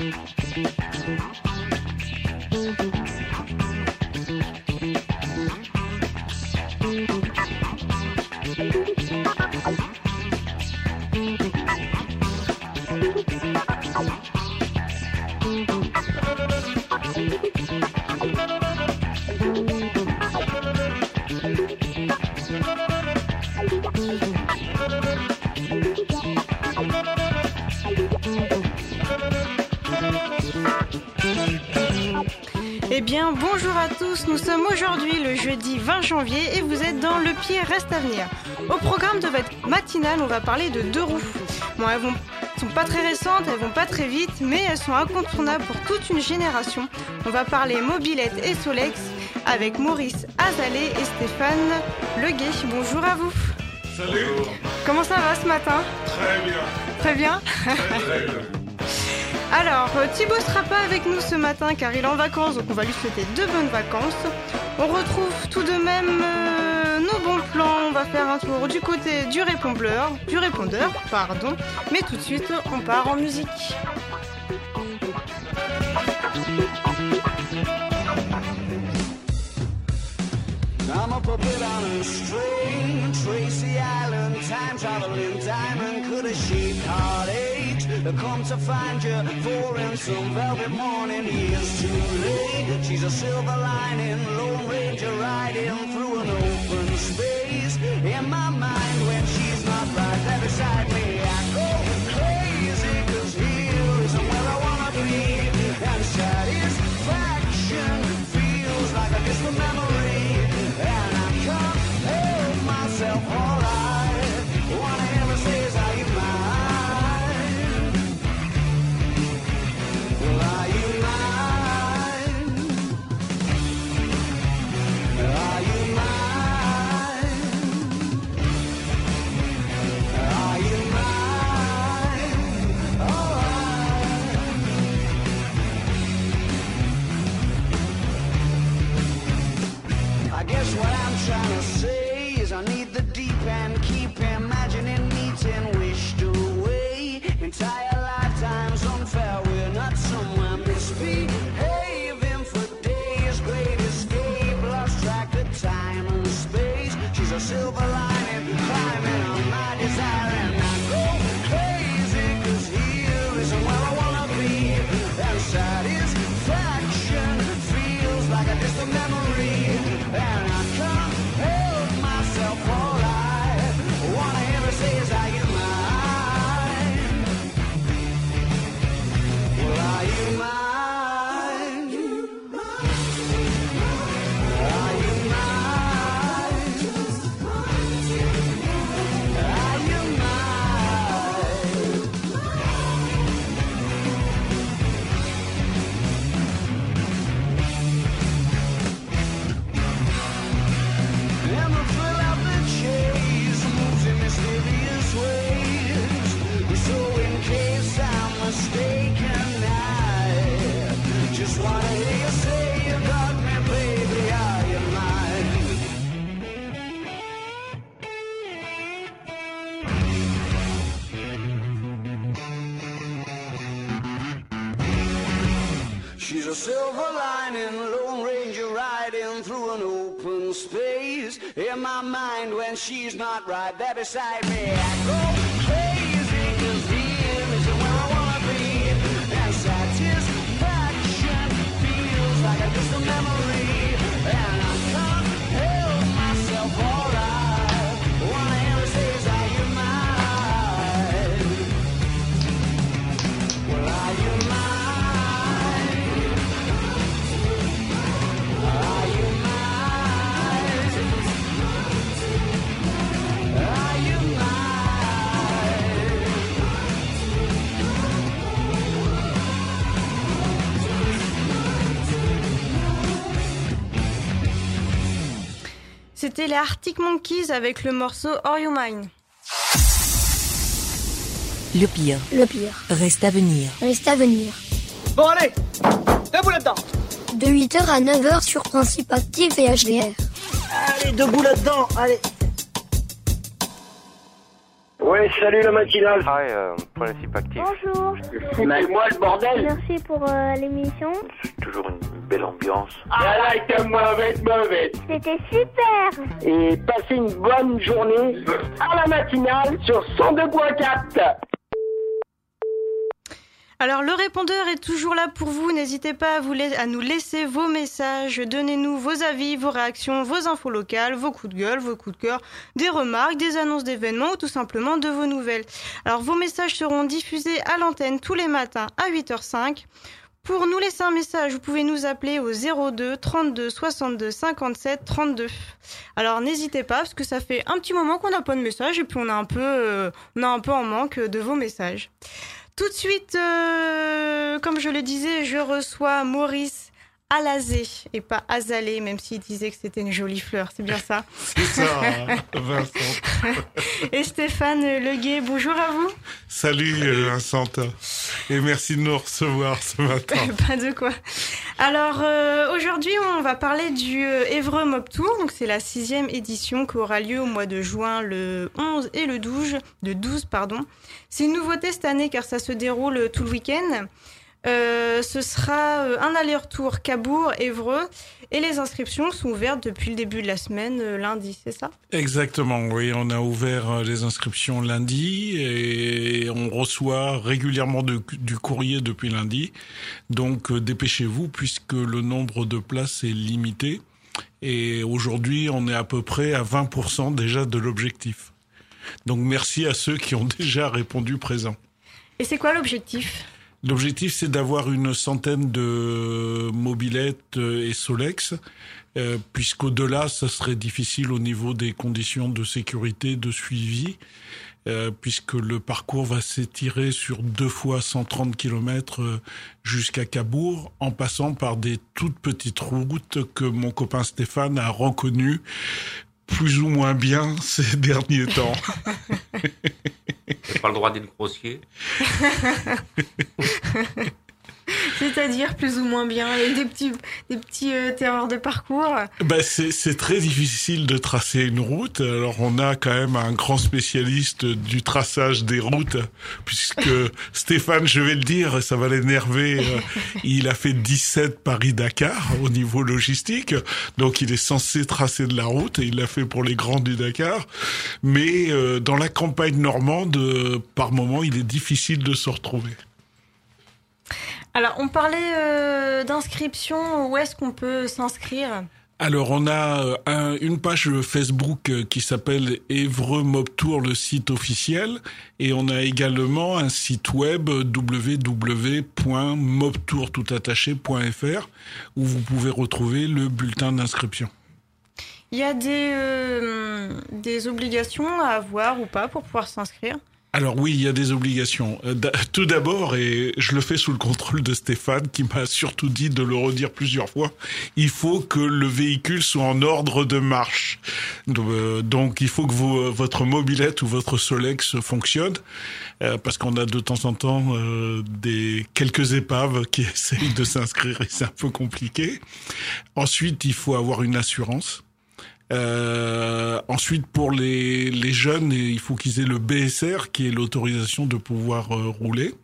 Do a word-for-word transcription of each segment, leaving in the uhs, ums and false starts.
Eh bien, bonjour à tous, nous sommes aujourd'hui le jeudi vingt janvier et vous êtes dans Le Pied Reste à Venir. Au programme de votre matinale, on va parler de deux roues. Bon, elles vont, sont pas très récentes, elles vont pas très vite, mais elles sont incontournables pour toute une génération. On va parler mobilette et Solex avec Maurice Azalet et Stéphane Leguet. Bonjour à vous. Salut. Comment ça va ce matin ? Très bien. Très bien. Très, très bien. Alors, Thibaut sera pas avec nous ce matin car il est en vacances, donc on va lui souhaiter de bonnes vacances. On retrouve tout de même euh, nos bons plans. On va faire un tour du côté du répondeur, du répondeur, pardon. Mais tout de suite, on part en musique. I'm up a bit on a string, Tracy Island, time traveling diamond, could have shaped heartache, come to find you, for in some velvet morning, years too late, she's a silver lining, Lone Ranger riding through an open space, in my mind when she's not right there beside me, I go crazy, cause here isn't where I wanna be, and satisfaction feels like a distant memory. And I can't help myself, alright. Wanna hear me say, is are you mine? Well, are you mine? Are you mine? Are you mine? Alright. I guess what I'm trying to say is I need the deep end, keep imagining meeting wished away. Entire lifetimes unfair, we're not somewhere misbehaving for days. Great escape, lost track of time and space. She's a silver lining, climbing on my desire, and I go crazy, cause here isn't where I wanna be. And satisfaction feels like a distant memory. And I can't help myself, alright. Wanna hear me say, is are you mine? Well, are you mine? Are you mine? Are you mine? And the thrill of the chase moves in mysterious ways. So in case I'm mistaken, I just wanna hear you say you got me, baby, are you mine? She's a silver lining, Lone Ranger riding through an open space. In my mind when she's not right there beside me, I go crazy, cause here isn't where I wanna be. And satisfaction feels like a distant memory. And I can't help myself, alright. Wanna hear me say, is are you mine? Well, are you mine? Are you mine? Are you mine? C'était les Arctic Monkeys avec le morceau Are You Mine. Le pire Le pire reste à venir. reste à venir. Bon allez, debout là-dedans. De huit heures à neuf heures sur Principe Actif et H D R. Allez, debout là-dedans, allez. Ouais, salut la matinale. Hi, euh, principe actif. Bonjour. Foutez-moi le bordel. Merci pour euh, l'émission. C'est toujours une belle ambiance. Ah là, était mauvaise, mauvaise. C'était super. Et passez une bonne journée à la matinale sur cent deux virgule quatre. Alors le répondeur est toujours là pour vous, n'hésitez pas à, vous la- à nous laisser vos messages, donnez-nous vos avis, vos réactions, vos infos locales, vos coups de gueule, vos coups de cœur, des remarques, des annonces d'événements ou tout simplement de vos nouvelles. Alors vos messages seront diffusés à l'antenne tous les matins à huit heures cinq. Pour nous laisser un message, vous pouvez nous appeler au zéro deux trente-deux soixante-deux cinquante-sept trente-deux. Alors n'hésitez pas parce que ça fait un petit moment qu'on n'a pas de message et puis on a un peu, euh, on a un peu en manque de vos messages. Tout de suite, euh, comme je le disais, je reçois Maurice Alazé et pas Azalé, même s'il disait que c'était une jolie fleur, c'est bien ça. C'est ça, hein, Vincent. Et Stéphane Leguet, bonjour à vous. Salut euh, Vincent. Et merci de nous recevoir ce matin. Pas de quoi. Alors euh, aujourd'hui, on va parler du euh, Évreux Mob Tour. Donc c'est la sixième édition qui aura lieu au mois de juin, le onze et le douze, de douze pardon. C'est une nouveauté cette année car ça se déroule tout le week-end. Euh, ce sera euh, un aller-retour Cabourg-Évreux et les inscriptions sont ouvertes depuis le début de la semaine, euh, lundi, c'est ça ? Exactement, oui, on a ouvert les inscriptions lundi et on reçoit régulièrement de, du courrier depuis lundi. Donc euh, dépêchez-vous puisque le nombre de places est limité et aujourd'hui on est à peu près à vingt pour cent déjà de l'objectif. Donc merci à ceux qui ont déjà répondu présent. Et c'est quoi l'objectif ? L'objectif, c'est d'avoir une centaine de mobylettes et Solex, euh, puisqu'au-delà, ça serait difficile au niveau des conditions de sécurité, de suivi, euh, puisque le parcours va s'étirer sur deux fois cent trente kilomètres jusqu'à Cabourg, en passant par des toutes petites routes que mon copain Stéphane a reconnues plus ou moins bien ces derniers temps. J'ai pas le droit d'être grossier. C'est-à-dire plus ou moins bien, il y a des petits, des petits euh, terreurs de parcours. Ben c'est, c'est très difficile de tracer une route. Alors on a quand même un grand spécialiste du traçage des routes, puisque Stéphane, je vais le dire, ça va l'énerver, euh, il a fait dix-sept Paris-Dakar au niveau logistique, donc il est censé tracer de la route, et il l'a fait pour les grands du Dakar. Mais euh, dans la campagne normande, euh, par moment, il est difficile de se retrouver. Alors, on parlait euh, d'inscription. Où est-ce qu'on peut s'inscrire ? Alors, on a un, une page Facebook qui s'appelle Évreux Mob Tour, le site officiel. Et on a également un site web w w w point mobtour tout attaché point f r où vous pouvez retrouver le bulletin d'inscription. Il y a des, euh, des obligations à avoir ou pas pour pouvoir s'inscrire ? Alors oui, il y a des obligations. Euh, tout d'abord, et je le fais sous le contrôle de Stéphane, qui m'a surtout dit de le redire plusieurs fois, il faut que le véhicule soit en ordre de marche. Donc, euh, donc il faut que vos, votre mobylette ou votre Solex fonctionne, euh, parce qu'on a de temps en temps euh, des quelques épaves qui essayent de s'inscrire et c'est un peu compliqué. Ensuite, il faut avoir une assurance. Euh, ensuite, pour les, les jeunes, il faut qu'ils aient le B S R, qui est l'autorisation de pouvoir euh, rouler.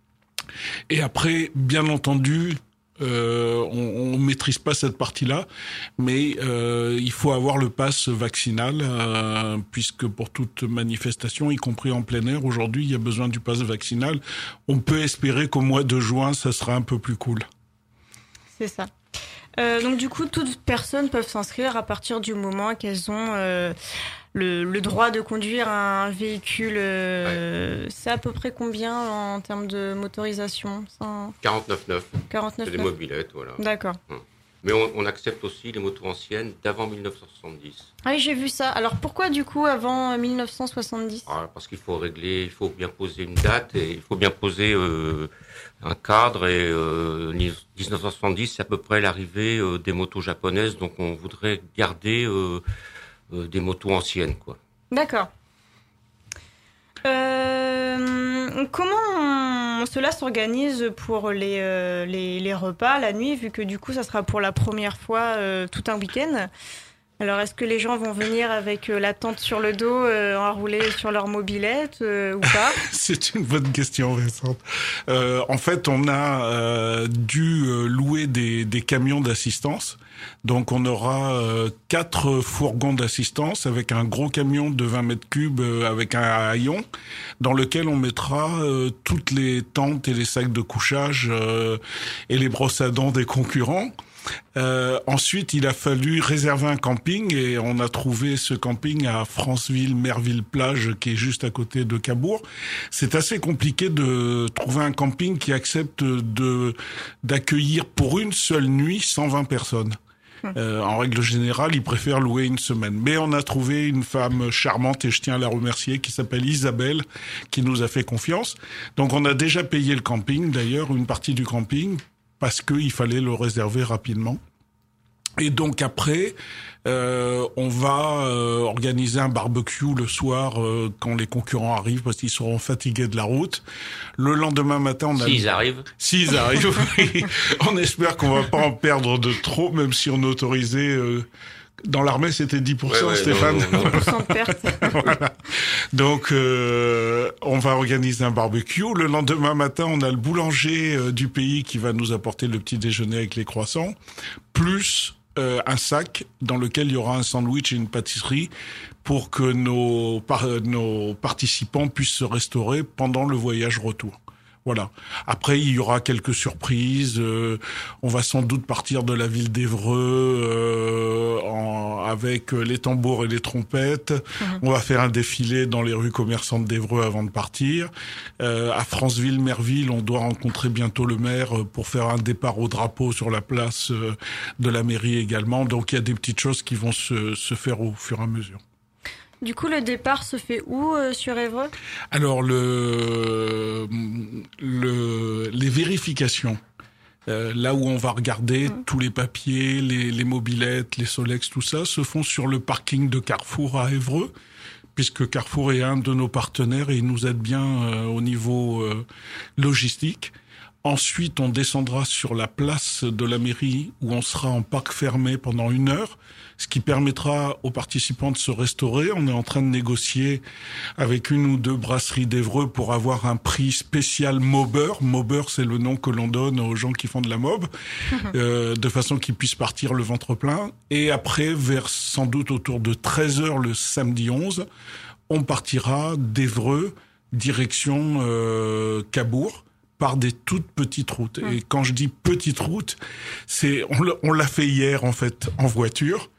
Et après, bien entendu, euh, on, on maîtrise pas cette partie-là, mais euh, il faut avoir le pass vaccinal, euh, puisque pour toute manifestation, y compris en plein air, aujourd'hui, il y a besoin du pass vaccinal. On peut espérer qu'au mois de juin, ça sera un peu plus cool. C'est ça. Euh, donc du coup, toutes personnes peuvent s'inscrire à partir du moment qu'elles ont euh, le, le droit de conduire un véhicule. Euh, ouais. C'est à peu près combien en termes de motorisation ? quarante-neuf neuf. quarante-neuf C'est des mobylettes, voilà. D'accord. Hum. Mais on, on accepte aussi les motos anciennes d'avant dix-neuf cent soixante-dix. Ah oui, j'ai vu ça. Alors pourquoi du coup avant dix-neuf cent soixante-dix ? Ah, parce qu'il faut régler, il faut bien poser une date et il faut bien poser euh, un cadre. Et euh, dix-neuf cent soixante-dix, c'est à peu près l'arrivée euh, des motos japonaises. Donc on voudrait garder euh, euh, des motos anciennes, quoi. D'accord. Euh, comment on, cela s'organise pour les, euh, les, les repas la nuit, vu que du coup ça sera pour la première fois euh, tout un week-end ? Alors, est-ce que les gens vont venir avec euh, la tente sur le dos, euh, enroulée sur leur mobilette euh, ou pas? C'est une bonne question, Vincent. Euh, en fait, on a euh, dû euh, louer des, des camions d'assistance. Donc, on aura euh, quatre fourgons d'assistance avec un gros camion de vingt mètres cubes euh, avec un haillon dans lequel on mettra euh, toutes les tentes et les sacs de couchage euh, et les brosses à dents des concurrents. Euh, ensuite, il a fallu réserver un camping et on a trouvé ce camping à Franceville-Merville-Plage qui est juste à côté de Cabourg. C'est assez compliqué de trouver un camping qui accepte de d'accueillir pour une seule nuit cent vingt personnes. Euh, en règle générale, ils préfèrent louer une semaine. Mais on a trouvé une femme charmante et je tiens à la remercier qui s'appelle Isabelle qui nous a fait confiance. Donc on a déjà payé le camping, d'ailleurs, une partie du camping, parce qu'il fallait le réserver rapidement. Et donc après, euh, on va euh, organiser un barbecue le soir euh, quand les concurrents arrivent parce qu'ils seront fatigués de la route. Le lendemain matin, on a... S'ils arrivent. S'ils arrivent, oui. On espère qu'on va pas en perdre de trop, même si on autorisait... Euh, dans l'armée, c'était dix pour cent, ouais, ouais, Stéphane. dix pour cent de perte. Voilà. Donc, euh, on va organiser un barbecue. Le lendemain matin, on a le boulanger euh, du pays qui va nous apporter le petit déjeuner avec les croissants, plus euh, un sac dans lequel il y aura un sandwich et une pâtisserie pour que nos, par, nos participants puissent se restaurer pendant le voyage retour. Voilà. Après, il y aura quelques surprises. Euh, on va sans doute partir de la ville d'Évreux euh, en, avec les tambours et les trompettes. Mmh. On va faire un défilé dans les rues commerçantes d'Évreux avant de partir. Euh, à Franceville-Merville, on doit rencontrer bientôt le maire pour faire un départ au drapeau sur la place euh, de la mairie également. Donc, il y a des petites choses qui vont se, se faire au fur et à mesure. Du coup, le départ se fait où euh, sur Évreux ? Alors, le, le, les vérifications, euh, là où on va regarder mmh. tous les papiers, les, les mobylettes, les Solex, tout ça, se font sur le parking de Carrefour à Évreux, puisque Carrefour est un de nos partenaires et il nous aide bien euh, au niveau euh, logistique. Ensuite, on descendra sur la place de la mairie où on sera en parc fermé pendant une heure, ce qui permettra aux participants de se restaurer. On est en train de négocier avec une ou deux brasseries d'Évreux pour avoir un prix spécial Mobber. Mobber, c'est le nom que l'on donne aux gens qui font de la mob, euh, de façon qu'ils puissent partir le ventre plein. Et après, vers sans doute autour de treize heures le samedi onze, on partira d'Évreux direction euh, Cabourg, par des toutes petites routes. Mmh. Et quand je dis petites routes, c'est on l'a, on l'a fait hier en fait en voiture.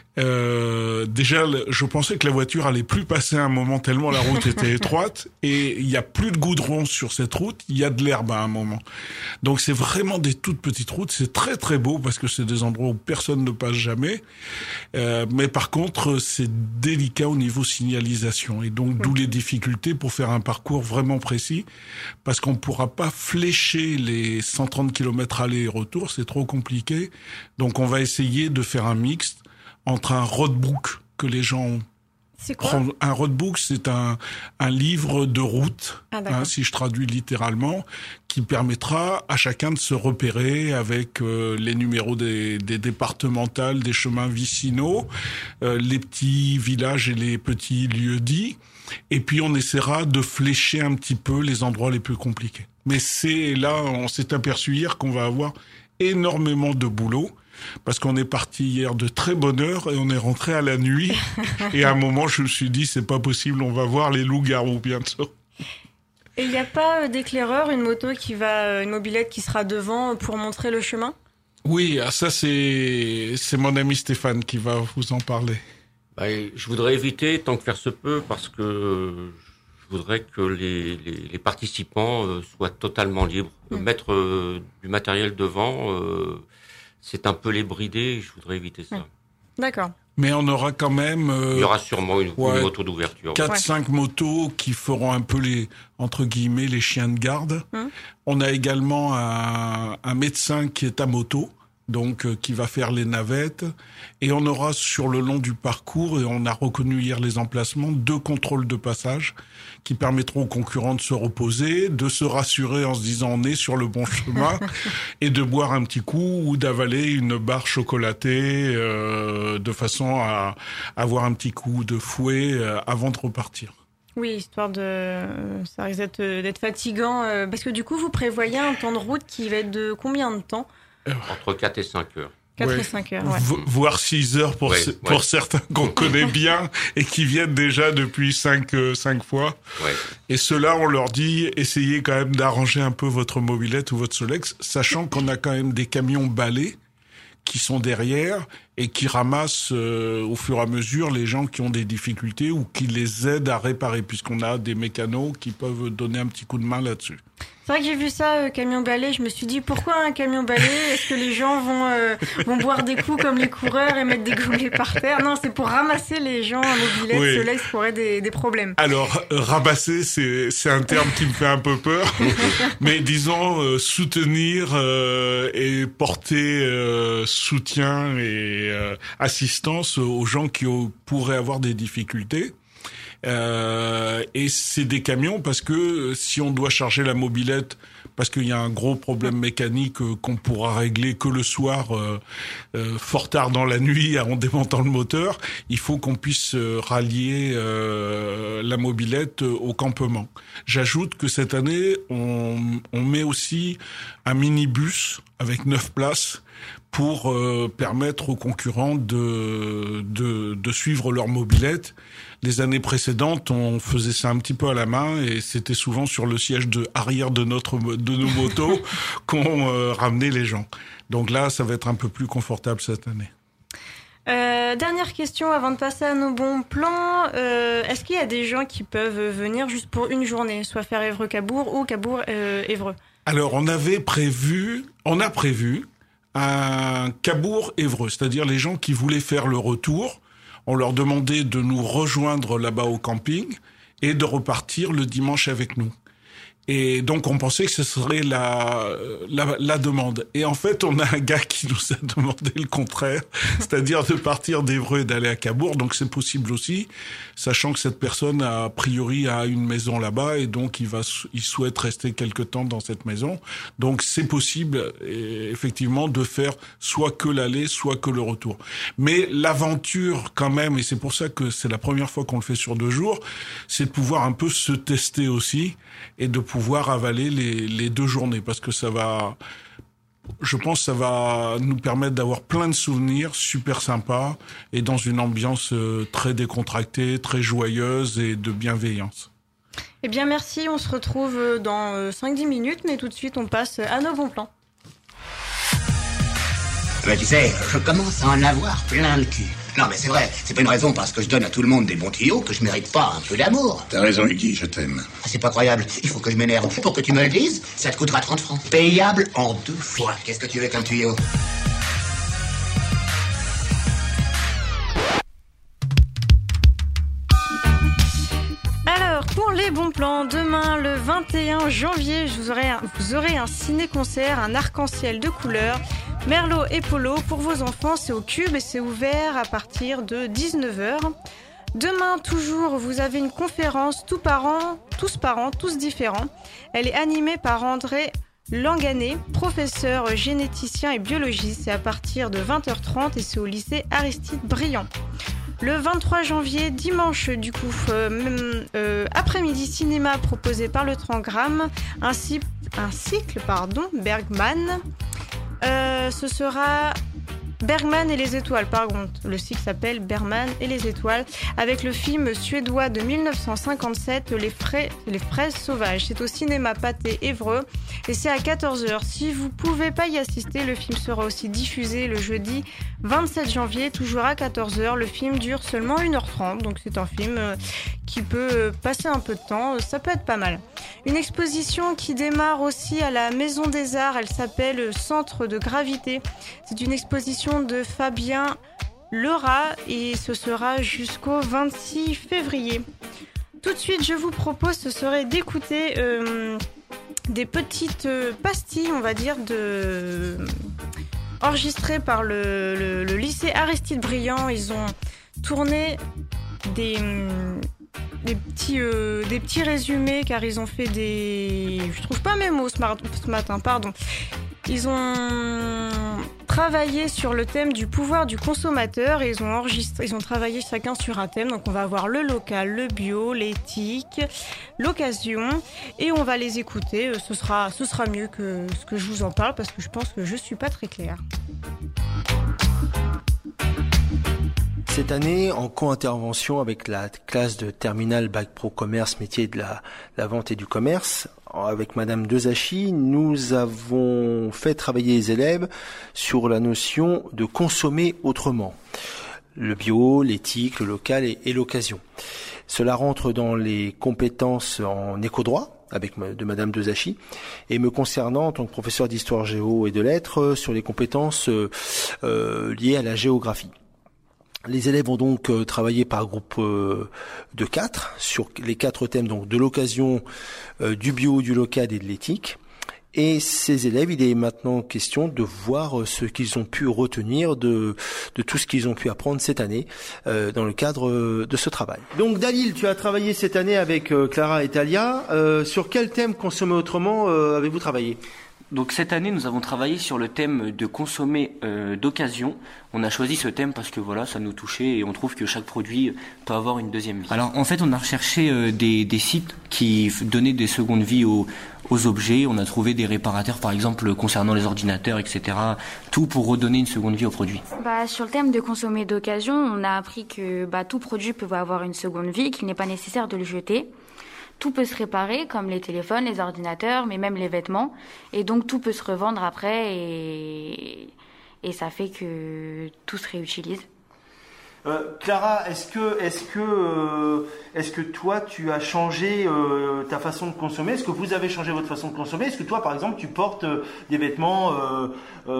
Euh, déjà, je pensais que la voiture allait plus passer un moment tellement la route était étroite et il y a plus de goudron sur cette route, il y a de l'herbe à un moment. Donc c'est vraiment des toutes petites routes, c'est très très beau parce que c'est des endroits où personne ne passe jamais. Euh, mais par contre, c'est délicat au niveau signalisation et donc mmh. d'où les difficultés pour faire un parcours vraiment précis parce qu'on pourra pas flécher les cent trente kilomètres aller et retour, c'est trop compliqué. Donc on va essayer de faire un mixte entre un roadbook que les gens ont. C'est quoi ? Un roadbook, c'est un, un livre de route, ah, hein, si je traduis littéralement, qui permettra à chacun de se repérer avec euh, les numéros des, des départementales, des chemins vicinaux, euh, les petits villages et les petits lieux-dits. Et puis on essaiera de flécher un petit peu les endroits les plus compliqués. Mais c'est là, on s'est aperçu hier qu'on va avoir énormément de boulot. Parce qu'on est parti hier de très bonne heure et on est rentré à la nuit. Et à un moment, je me suis dit, c'est pas possible, on va voir les loups-garous bientôt. Et il n'y a pas d'éclaireur, une moto qui va, une mobilette qui sera devant pour montrer le chemin ? Oui, ça c'est c'est mon ami Stéphane qui va vous en parler. Bah, je voudrais éviter tant que faire se peut parce que je voudrais que les, les, les participants soient totalement libres. Mmh. Mettre euh, du matériel devant... Euh, c'est un peu les brider, je voudrais éviter ça. D'accord. Mais on aura quand même... Euh, Il y aura sûrement une, ouais, une moto d'ouverture. quatre cinq ouais. motos qui feront un peu les, entre guillemets, les chiens de garde. Hum. On a également un, un médecin qui est à moto, donc euh, qui va faire les navettes. Et on aura sur le long du parcours, et on a reconnu hier les emplacements, deux contrôles de passage qui permettront aux concurrents de se reposer, de se rassurer en se disant on est sur le bon chemin, et de boire un petit coup ou d'avaler une barre chocolatée euh, de façon à avoir un petit coup de fouet euh, avant de repartir. Oui, histoire de... Ça risque d'être, d'être fatigant, euh, parce que du coup, vous prévoyez un temps de route qui va être de combien de temps ? Entre quatre et cinq heures. quatre Ouais. et cinq heures, ouais. V- voire six heures pour, Ouais, ce- ouais. pour certains qu'on connaît bien et qui viennent déjà depuis cinq, euh, cinq fois. Ouais. Et ceux-là, on leur dit, essayez quand même d'arranger un peu votre mobilette ou votre Solex, sachant qu'on a quand même des camions balais qui sont derrière et qui ramassent euh, au fur et à mesure les gens qui ont des difficultés ou qui les aident à réparer, puisqu'on a des mécanos qui peuvent donner un petit coup de main là-dessus. C'est vrai que j'ai vu ça, euh, camion balai. Je me suis dit, pourquoi un camion balai ? Est-ce que les gens vont, euh, vont boire des coups comme les coureurs et mettre des goulets par terre ? Non, c'est pour ramasser les gens à mobilette, Oui. Solex, qui auraient des, des problèmes. Alors, euh, ramasser, c'est, c'est un terme qui me fait un peu peur, mais disons euh, soutenir euh, et porter euh, soutien et euh, assistance aux gens qui euh, pourraient avoir des difficultés. Euh, et c'est des camions parce que si on doit charger la mobilette parce qu'il y a un gros problème mécanique euh, qu'on pourra régler que le soir, euh, euh, fort tard dans la nuit, en démontant le moteur, il faut qu'on puisse euh, rallier euh, la mobilette euh, au campement. J'ajoute que cette année, on, on met aussi un minibus avec neuf places pour euh, permettre aux concurrents de, de, de suivre leur mobilette. Les années précédentes, on faisait ça un petit peu à la main et c'était souvent sur le siège de arrière de notre de nos motos qu'on euh, ramenait les gens. Donc là, ça va être un peu plus confortable cette année. Euh, dernière question avant de passer à nos bons plans. Euh, est-ce qu'il y a des gens qui peuvent venir juste pour une journée, soit faire Évreux-Cabourg ou Cabourg-Évreux ? Alors, on avait prévu, on a prévu un Cabourg-Évreux, c'est-à-dire les gens qui voulaient faire le retour. On leur demandait de nous rejoindre là-bas au camping et de repartir le dimanche avec nous. Et donc, on pensait que ce serait la, la, la demande. Et en fait, on a un gars qui nous a demandé le contraire, c'est-à-dire de partir d'Évreux et d'aller à Cabourg. Donc, c'est possible aussi, sachant que cette personne, a priori, a une maison là-bas et donc il va, il souhaite rester quelque temps dans cette maison. Donc, c'est possible, effectivement, de faire soit que l'aller, soit que le retour. Mais l'aventure, quand même, et c'est pour ça que c'est la première fois qu'on le fait sur deux jours, c'est de pouvoir un peu se tester aussi et de pouvoir pouvoir avaler les, les deux journées parce que ça va, je pense, ça va nous permettre d'avoir plein de souvenirs super sympas et dans une ambiance très décontractée, très joyeuse et de bienveillance. Eh bien, merci. On se retrouve dans cinq dix minutes, mais tout de suite, on passe à nos bons plans. Mais tu sais, je commence à en avoir plein le cul. Non mais c'est vrai, c'est pas une raison parce que je donne à tout le monde des bons tuyaux que je mérite pas un peu d'amour. T'as raison Iggy, je t'aime. Ah, c'est pas croyable, il faut que je m'énerve. Pour que tu me le dises, ça te coûtera trente francs. Payable en deux fois. Qu'est-ce que tu veux comme tuyau ? Alors, pour les bons plans, demain, le vingt et un janvier, je vous, aurai un, vous aurez un ciné-concert, un arc-en-ciel de couleurs, Merlot et Polo pour vos enfants, c'est au Cube et c'est ouvert à partir de dix-neuf heures. Demain, toujours, vous avez une conférence tous parents, tous parents, tous différents. Elle est animée par André Langanet, professeur généticien et biologiste. C'est à partir de vingt heures trente et c'est au lycée Aristide Briand. Le vingt-trois janvier, dimanche du coup, euh, euh, après-midi cinéma proposé par le Trangramme, ainsi un cycle pardon, Bergman. Euh, ce sera Bergman et les étoiles, par contre. Le cycle s'appelle Bergman et les étoiles, avec le film suédois de mille neuf cent cinquante-sept, Les, frais, les fraises sauvages. C'est au cinéma Pathé Évreux et c'est à quatorze heures. Si vous pouvez pas y assister, le film sera aussi diffusé le jeudi vingt-sept janvier, toujours à quatorze heures. Le film dure seulement une heure trente, donc c'est un film qui peut passer un peu de temps. Ça peut être pas mal. Une exposition qui démarre aussi à la Maison des Arts, elle s'appelle Centre de gravité. C'est une exposition de Fabien Lerat et ce sera jusqu'au vingt-six février. Tout de suite, je vous propose, ce serait d'écouter euh, des petites pastilles, on va dire, de, enregistré par le, le, le lycée Aristide Briand. Ils ont tourné des, des, petits, euh, des petits résumés car ils ont fait des... Je trouve pas mes mots ce, mar- ce matin, pardon. Ils ont travaillé sur le thème du pouvoir du consommateur et ils ont enregistré, ils ont travaillé chacun sur un thème. Donc on va avoir le local, le bio, l'éthique, l'occasion et on va les écouter. Ce sera, ce sera mieux que ce que je vous en parle parce que je pense que je suis pas très claire. Cette année, en co-intervention avec la classe de terminale Bac Pro Commerce, métier de la, la vente et du commerce, avec Madame Dezachi, nous avons fait travailler les élèves sur la notion de consommer autrement. Le bio, l'éthique, le local et, et l'occasion. Cela rentre dans les compétences en éco-droit avec de Madame Dezachi et me concernant en tant que professeur d'histoire géo et de lettres sur les compétences euh, liées à la géographie. Les élèves ont donc euh, travaillé par groupe euh, de quatre sur les quatre thèmes donc de l'occasion, euh, du bio, du local et de l'éthique. Et ces élèves, il est maintenant question de voir ce qu'ils ont pu retenir de, de tout ce qu'ils ont pu apprendre cette année euh, dans le cadre de ce travail. Donc Dalil, tu as travaillé cette année avec euh, Clara et Talia. Euh, sur quel thème consommer autrement euh, avez-vous travaillé ? Donc cette année, nous avons travaillé sur le thème de consommer euh, d'occasion. On a choisi ce thème parce que voilà, ça nous touchait et on trouve que chaque produit peut avoir une deuxième vie. Alors en fait, on a recherché euh, des, des sites qui donnaient des secondes vies aux, aux objets. On a trouvé des réparateurs, par exemple, concernant les ordinateurs, et cetera. Tout pour redonner une seconde vie aux produits. Bah, sur le thème de consommer d'occasion, on a appris que bah, tout produit peut avoir une seconde vie, qu'il n'est pas nécessaire de le jeter. Tout peut se réparer, comme les téléphones, les ordinateurs, mais même les vêtements. Et donc, tout peut se revendre après et, et ça fait que tout se réutilise. Euh, Clara, est-ce que, est-ce que, euh, est-ce que toi, tu as changé euh, ta façon de consommer ? Est-ce que vous avez changé votre façon de consommer ? Est-ce que toi, par exemple, tu portes euh, des vêtements euh,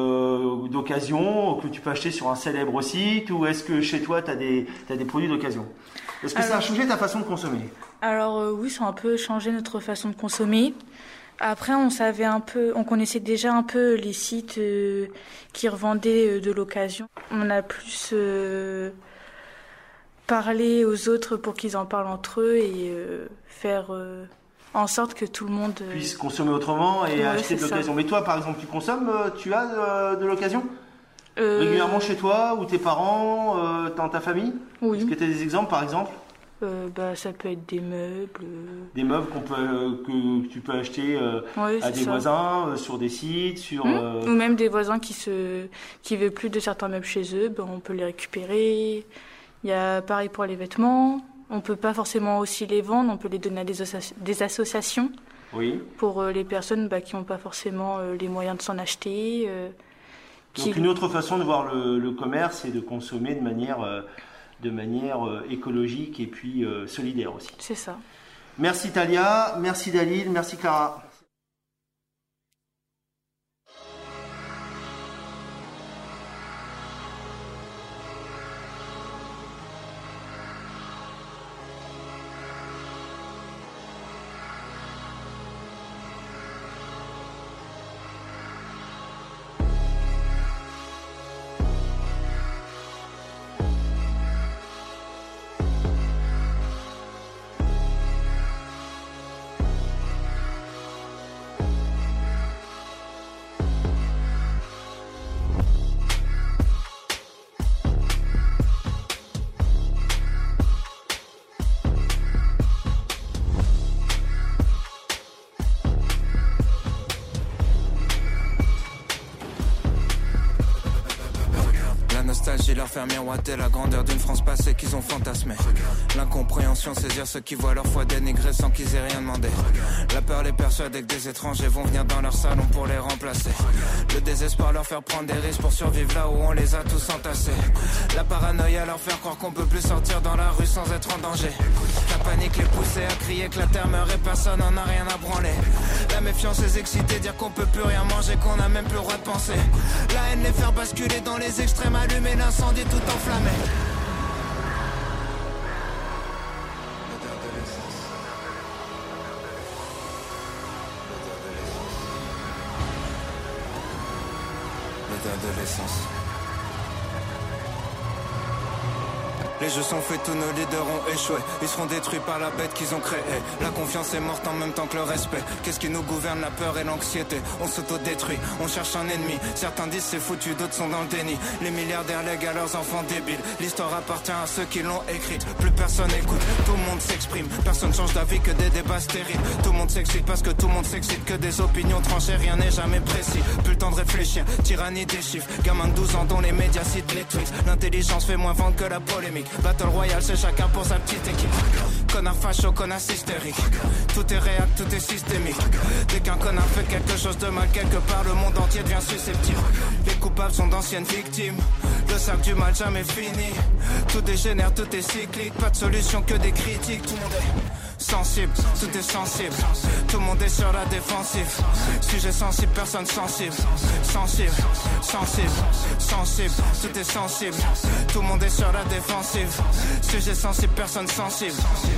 euh, d'occasion que tu peux acheter sur un célèbre site ? Ou est-ce que chez toi, tu as des, t'as des produits d'occasion ? Est-ce que alors, ça a changé ta façon de consommer ? Alors euh, oui, ça a un peu changé notre façon de consommer. Après, on savait un peu, on connaissait déjà un peu les sites euh, qui revendaient euh, de l'occasion. On a plus euh, parlé aux autres pour qu'ils en parlent entre eux et euh, faire euh, en sorte que tout le monde euh... puisse consommer autrement et ouais, acheter de l'occasion. Ça. Mais toi, par exemple, tu consommes, tu as euh, de l'occasion ? Euh... Régulièrement chez toi ou tes parents, euh, dans ta famille ? Oui. Est-ce que tu as des exemples, par exemple ? euh, bah, Ça peut être des meubles. Des meubles qu'on peut, euh, que tu peux acheter euh, oui, à des ça. voisins, euh, sur des sites, sur... Mmh. Euh... Ou même des voisins qui se, qui veulent plus de certains meubles chez eux, ben, on peut les récupérer. Il y a pareil pour les vêtements. On peut pas forcément aussi les vendre, on peut les donner à des, associ- des associations. Oui. Pour euh, les personnes bah, qui n'ont pas forcément euh, les moyens de s'en acheter. Euh, Donc une autre façon de voir le, le commerce et de consommer de manière, euh, de manière euh, écologique et puis euh, solidaire aussi. C'est ça. Merci Talia, merci Dalil, merci Clara. J'ai leur faire miroiter la grandeur d'une France passée qu'ils ont fantasmée. L'incompréhension, saisir ceux qui voient leur foi dénigrée sans qu'ils aient rien demandé. La peur les persuader que des étrangers vont venir dans leur salon pour les remplacer. Le désespoir leur faire prendre des risques pour survivre là où on les a tous entassés. La paranoïa leur faire croire qu'on peut plus sortir dans la rue sans être en danger. La panique les pousser à crier que la terre meurt et personne n'en a rien à branler. La méfiance les exciter, dire qu'on peut plus rien manger, qu'on n'a même plus le droit de penser. La haine les faire basculer dans les extrêmes, allumer l'incendie tout enflammé. l'odeur de l'essence. Les jeux sont faits, tous nos leaders ont échoué. Ils seront détruits par la bête qu'ils ont créée. La confiance est morte en même temps que le respect. Qu'est-ce qui nous gouverne? La peur et l'anxiété. On s'autodétruit, on cherche un ennemi. Certains disent c'est foutu, d'autres sont dans le déni. Les milliardaires lèguent à leurs enfants débiles. L'histoire appartient à ceux qui l'ont écrite. Plus personne écoute, tout le monde s'exprime. Personne change d'avis, que des débats stériles. Tout le monde s'excite parce que tout le monde s'excite. Que des opinions tranchées, rien n'est jamais précis. Plus le temps de réfléchir, tyrannie des chiffres. Gamin de douze ans dont les médias citent les tweets. L'intelligence fait moins vendre que la polémique. Battle Royale, c'est chacun pour sa petite équipe. Connard facho, connard hystérique. Tout est réel, tout est systémique. Dès qu'un connard fait quelque chose de mal quelque part, le monde entier devient susceptible. Les coupables sont d'anciennes victimes. Le sac du mal jamais fini. Tout dégénère, tout est cyclique. Pas de solution que des critiques. Tout le monde est sensible, tout est sensible. Tout le monde est sur la défensive. Sujet sensible, personne sensible. Sensible, sensible, sensible. Tout est sensible. Tout le monde est sur la défensive. Sujet sensible, personne sensible.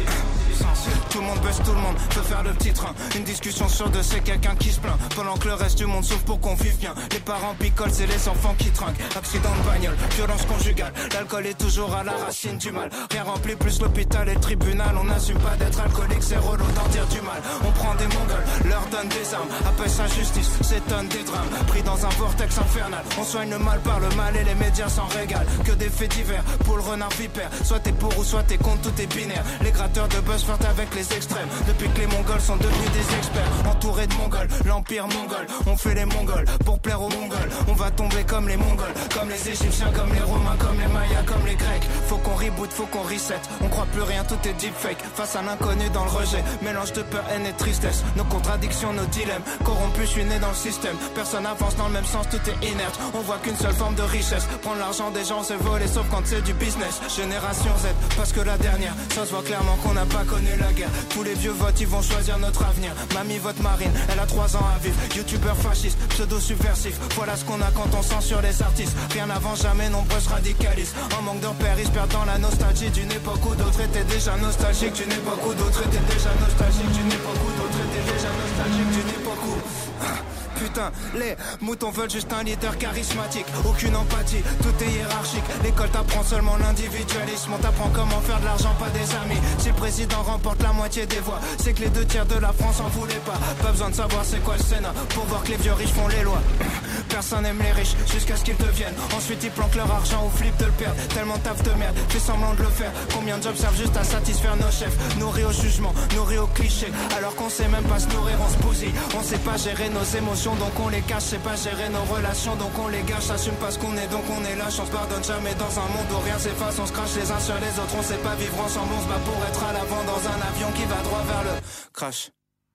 Tout le monde baisse, tout le monde peut faire le petit train. Une discussion sur deux, c'est quelqu'un qui se plaint. Pendant que le reste du monde souffre pour qu'on vive bien. Les parents picolent, c'est les enfants qui trinquent. Accident de bagnole, violence conjugale. L'alcool est toujours à la racine du mal. Rien rempli, plus l'hôpital et le tribunal. On n'assume pas d'être alcoolique, c'est relou d'en dire du mal. On prend des mongols, leur donne des armes. Appelle ça justice, s'étonne des drames. Pris dans un vortex infernal. On soigne le mal par le mal et les médias s'en régalent. Que des faits divers, pour le renard vipère. Soit t'es pour ou soit t'es contre, tout est binaire. Les gratteurs de buzz flirtent avec les extrêmes. Depuis que les Mongols sont devenus des experts. Entourés de Mongols, l'empire mongol. On fait les Mongols pour plaire aux Mongols. On va tomber comme les Mongols, comme les Égyptiens, comme les Romains, comme les Mayas, comme les Grecs. Faut qu'on reboot, faut qu'on reset. On croit plus rien, tout est deepfake. Face à l'inconnu dans le rejet, mélange de peur, haine et tristesse. Nos contradictions, nos dilemmes. Corrompus, je suis né dans le système. Personne avance dans le même sens, tout est inerte. On voit qu'une seule forme de richesse. Prendre l'argent des gens, c'est voler, sauf quand c'est du business. Génération Z, parce que la dernière, ça se voit clairement qu'on n'a pas connu la guerre. Tous les vieux votent, ils vont choisir notre avenir. Mamie vote Marine, elle a trois ans à vivre. Youtubeur fasciste, pseudo-subversif. Voilà ce qu'on a quand on censure les artistes. Rien n'avant jamais, nombreux se radicalisent. En manque de repères, ils se perdent dans la nostalgie d'une époque où d'autres étaient déjà nostalgiques. D'une époque où d'autres étaient déjà nostalgiques. D'une époque où d'autres étaient déjà nostalgiques. D'une époque où... Putain, les moutons veulent juste un leader charismatique. Aucune empathie, tout est hiérarchique. L'école t'apprend seulement l'individualisme. On t'apprend comment faire de l'argent, pas des amis. Si le président remporte la moitié des voix, c'est que les deux tiers de la France en voulaient pas. Pas besoin de savoir c'est quoi le Sénat pour voir que les vieux riches font les lois. Personne n'aime les riches jusqu'à ce qu'ils deviennent. Ensuite ils planquent leur argent ou flippent de le perdre. Tellement taf de merde, fait semblant de le faire. Combien de jobs servent juste à satisfaire nos chefs? Nourris au jugement, nourris au cliché. Alors qu'on sait même pas se nourrir, on se bousille. On sait pas gérer nos émotions, donc on les cache. C'est pas gérer nos relations, donc on les gâche. Assume pas ce qu'on est, donc on est lâche. On se pardonne jamais dans un monde où rien s'efface. On se crache les uns sur les autres, on sait pas vivre ensemble. On se bat pour être à l'avant dans un avion qui va droit vers le crash.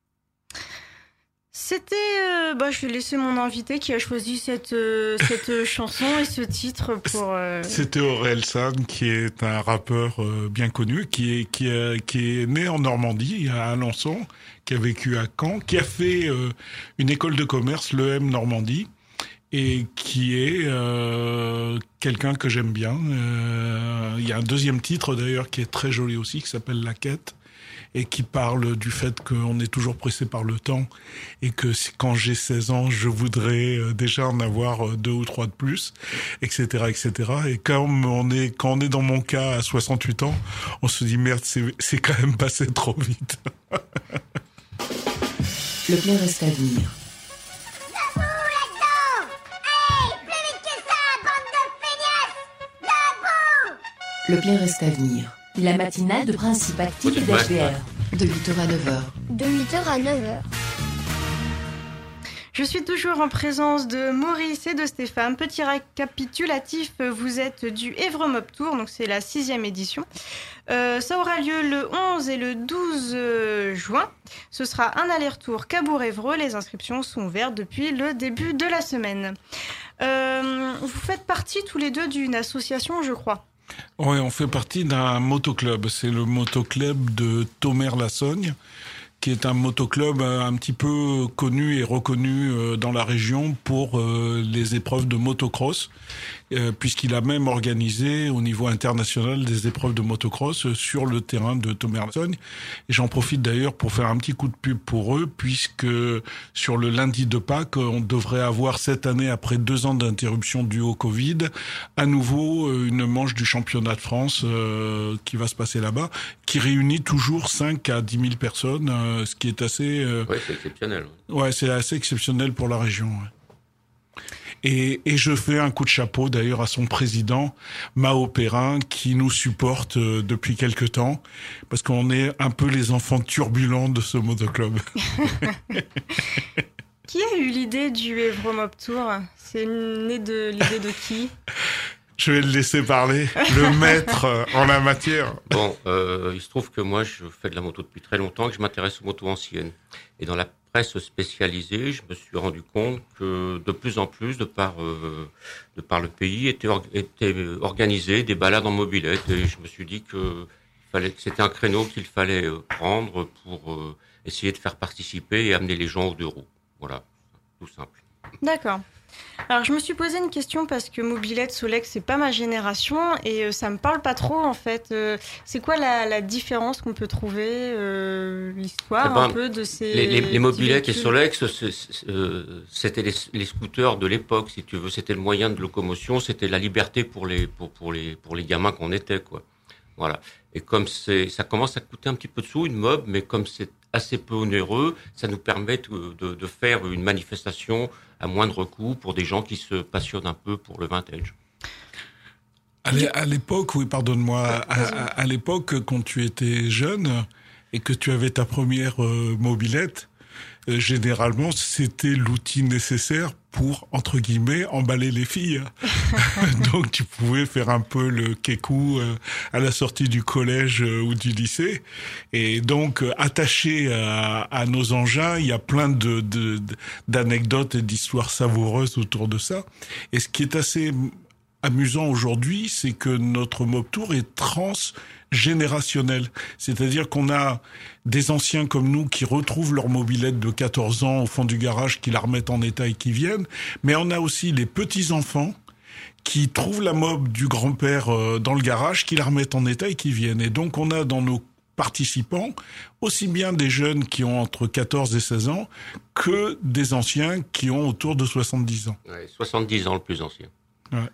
C'était, euh, bah, je vais laisser mon invité qui a choisi cette euh, cette chanson et ce titre pour. Euh... C'était Orelsan, qui est un rappeur euh, bien connu, qui est qui a, qui est né en Normandie, à Alençon, qui a vécu à Caen, qui a fait euh, une école de commerce, l'E M Normandie, et qui est euh, quelqu'un que j'aime bien. Euh, il y a un deuxième titre d'ailleurs qui est très joli aussi, qui s'appelle La Quête, et qui parle du fait qu'on est toujours pressé par le temps et que si, quand j'ai seize ans, je voudrais déjà en avoir deux ou trois de plus, et cetera, et cetera. Et comme on est, quand on est dans mon cas à soixante-huit ans, on se dit merde, c'est, c'est quand même passé trop vite. Le bien reste à venir. Le bien reste à venir. La matinale de Principe Active et d'H D R. De huit heures à neuf heures. De huit heures à neuf heures. Je suis toujours en présence de Maurice et de Stéphane. Petit récapitulatif, vous êtes du Évre Mob Tour, donc c'est la sixième édition. Euh, ça aura lieu le onze et le douze juin. Ce sera un aller-retour Cabourg-Évreux. Les inscriptions sont ouvertes depuis le début de la semaine. Euh, vous faites partie tous les deux d'une association, je crois. Oui, on fait partie d'un motoclub. C'est le motoclub de Thomère-la-Sogne, qui est un motoclub un petit peu connu et reconnu dans la région pour les épreuves de motocross, puisqu'il a même organisé au niveau international des épreuves de motocross sur le terrain de Thomerson. Et j'en profite d'ailleurs pour faire un petit coup de pub pour eux, puisque sur le lundi de Pâques, on devrait avoir cette année, après deux ans d'interruption due au Covid, à nouveau une manche du championnat de France euh, qui va se passer là-bas, qui réunit toujours cinq à dix mille personnes, euh, ce qui est assez... Euh, ouais, c'est exceptionnel. Ouais, c'est assez exceptionnel pour la région. Ouais. Et, et je fais un coup de chapeau d'ailleurs à son président, Mao Perrin, qui nous supporte euh, depuis quelque temps, parce qu'on est un peu les enfants turbulents de ce motoclub. Qui a eu l'idée du Évro Mob Tour ? C'est né de l'idée de qui ? Je vais le laisser parler, le maître en la matière. Bon, euh, il se trouve que moi, je fais de la moto depuis très longtemps, que je m'intéresse aux motos anciennes. Et dans la presse spécialisée, je me suis rendu compte que de plus en plus, de par, euh, de par le pays, étaient, or- étaient organisées des balades en mobilette. Et je me suis dit que, fallait, que c'était un créneau qu'il fallait prendre pour euh, essayer de faire participer et amener les gens aux deux roues. Voilà, tout simple. D'accord. Alors je me suis posé une question parce que mobilette, Solex, c'est pas ma génération et euh, ça me parle pas trop en fait. Euh, c'est quoi la, la différence qu'on peut trouver, euh, l'histoire eh ben, un peu de ces... Les, les, les mobilettes et Solex, c'est, c'est, euh, c'était les, les scooters de l'époque, si tu veux. C'était le moyen de locomotion, c'était la liberté pour les, pour, pour les, pour les gamins qu'on était, quoi. Voilà. Et comme c'est, ça commence à coûter un petit peu de sous, une mob, mais comme c'est assez peu onéreux, ça nous permet de, de, de faire une manifestation à moindre coût pour des gens qui se passionnent un peu pour le vintage. À l'époque, oui, pardonne-moi, à, à, à l'époque, quand tu étais jeune et que tu avais ta première euh, mobilette, euh, généralement, c'était l'outil nécessaire pour, entre guillemets, emballer les filles. Donc, tu pouvais faire un peu le kékou euh, à la sortie du collège euh, ou du lycée. Et donc, euh, attaché à, à nos engins, il y a plein de, de, de d'anecdotes et d'histoires savoureuses autour de ça. Et ce qui est assez amusant aujourd'hui, c'est que notre Mob Tour est transgénérationnel. C'est-à-dire qu'on a des anciens comme nous qui retrouvent leur mobilette de quatorze ans au fond du garage, qui la remettent en état et qui viennent. Mais on a aussi les petits-enfants qui trouvent la mob du grand-père dans le garage, qui la remettent en état et qui viennent. Et donc on a dans nos participants aussi bien des jeunes qui ont entre quatorze et seize ans que des anciens qui ont autour de soixante-dix ans. Ouais, soixante-dix ans le plus ancien. Ouais.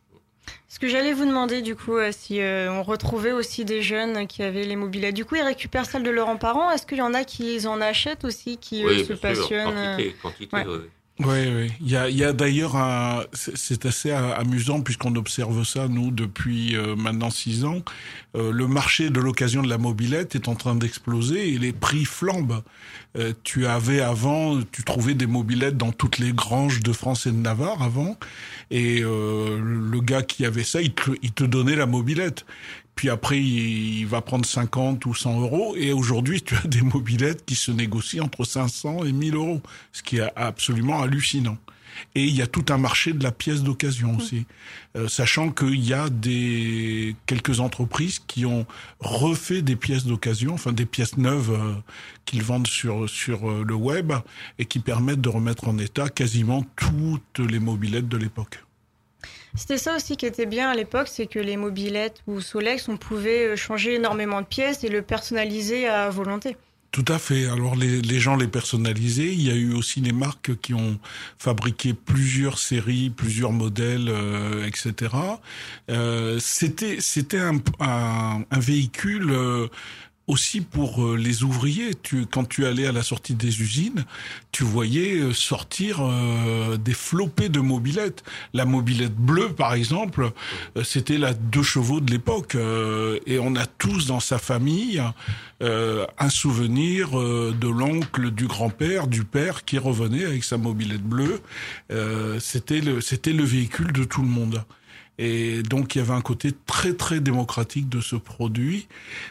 Ce que j'allais vous demander, du coup, euh, si euh, on retrouvait aussi des jeunes qui avaient les mobilettes. Du coup, ils récupèrent celles de leurs parents. Est-ce qu'il y en a qui en achètent aussi, qui oui, euh, se passionnent quantité, quantité, ouais. oui. Oui, oui. Il y a, il y a d'ailleurs un, c'est assez amusant puisqu'on observe ça, nous, depuis euh, maintenant six ans. Euh, le marché de l'occasion de la mobilette est en train d'exploser et les prix flambent. Euh, tu avais avant, tu trouvais des mobilettes dans toutes les granges de France et de Navarre avant. Et euh, le gars qui avait ça, il te, il te donnait la mobilette. Puis après, il va prendre cinquante ou cent euros. Et aujourd'hui, tu as des mobilettes qui se négocient entre cinq cents et mille euros. Ce qui est absolument hallucinant. Et il y a tout un marché de la pièce d'occasion mmh. aussi. Euh, sachant qu'il y a des, quelques entreprises qui ont refait des pièces d'occasion, enfin des pièces neuves euh, qu'ils vendent sur, sur euh, le web et qui permettent de remettre en état quasiment toutes les mobilettes de l'époque. C'était ça aussi qui était bien à l'époque, c'est que les mobilettes ou Solex, on pouvait changer énormément de pièces et le personnaliser à volonté. Tout à fait. Alors les, les gens les personnalisaient. Il y a eu aussi les marques qui ont fabriqué plusieurs séries, plusieurs modèles, euh, et cetera. Euh, c'était c'était un, un, un véhicule. Euh, Aussi pour les ouvriers, tu, quand tu allais à la sortie des usines, tu voyais sortir euh, des flopées de mobilettes. La mobilette bleue, par exemple, c'était la deux chevaux de l'époque. Euh, et on a tous dans sa famille euh, un souvenir euh, de l'oncle, du grand-père, du père qui revenait avec sa mobilette bleue. Euh, c'était le, c'était le véhicule de tout le monde. Et donc il y avait un côté très très démocratique de ce produit,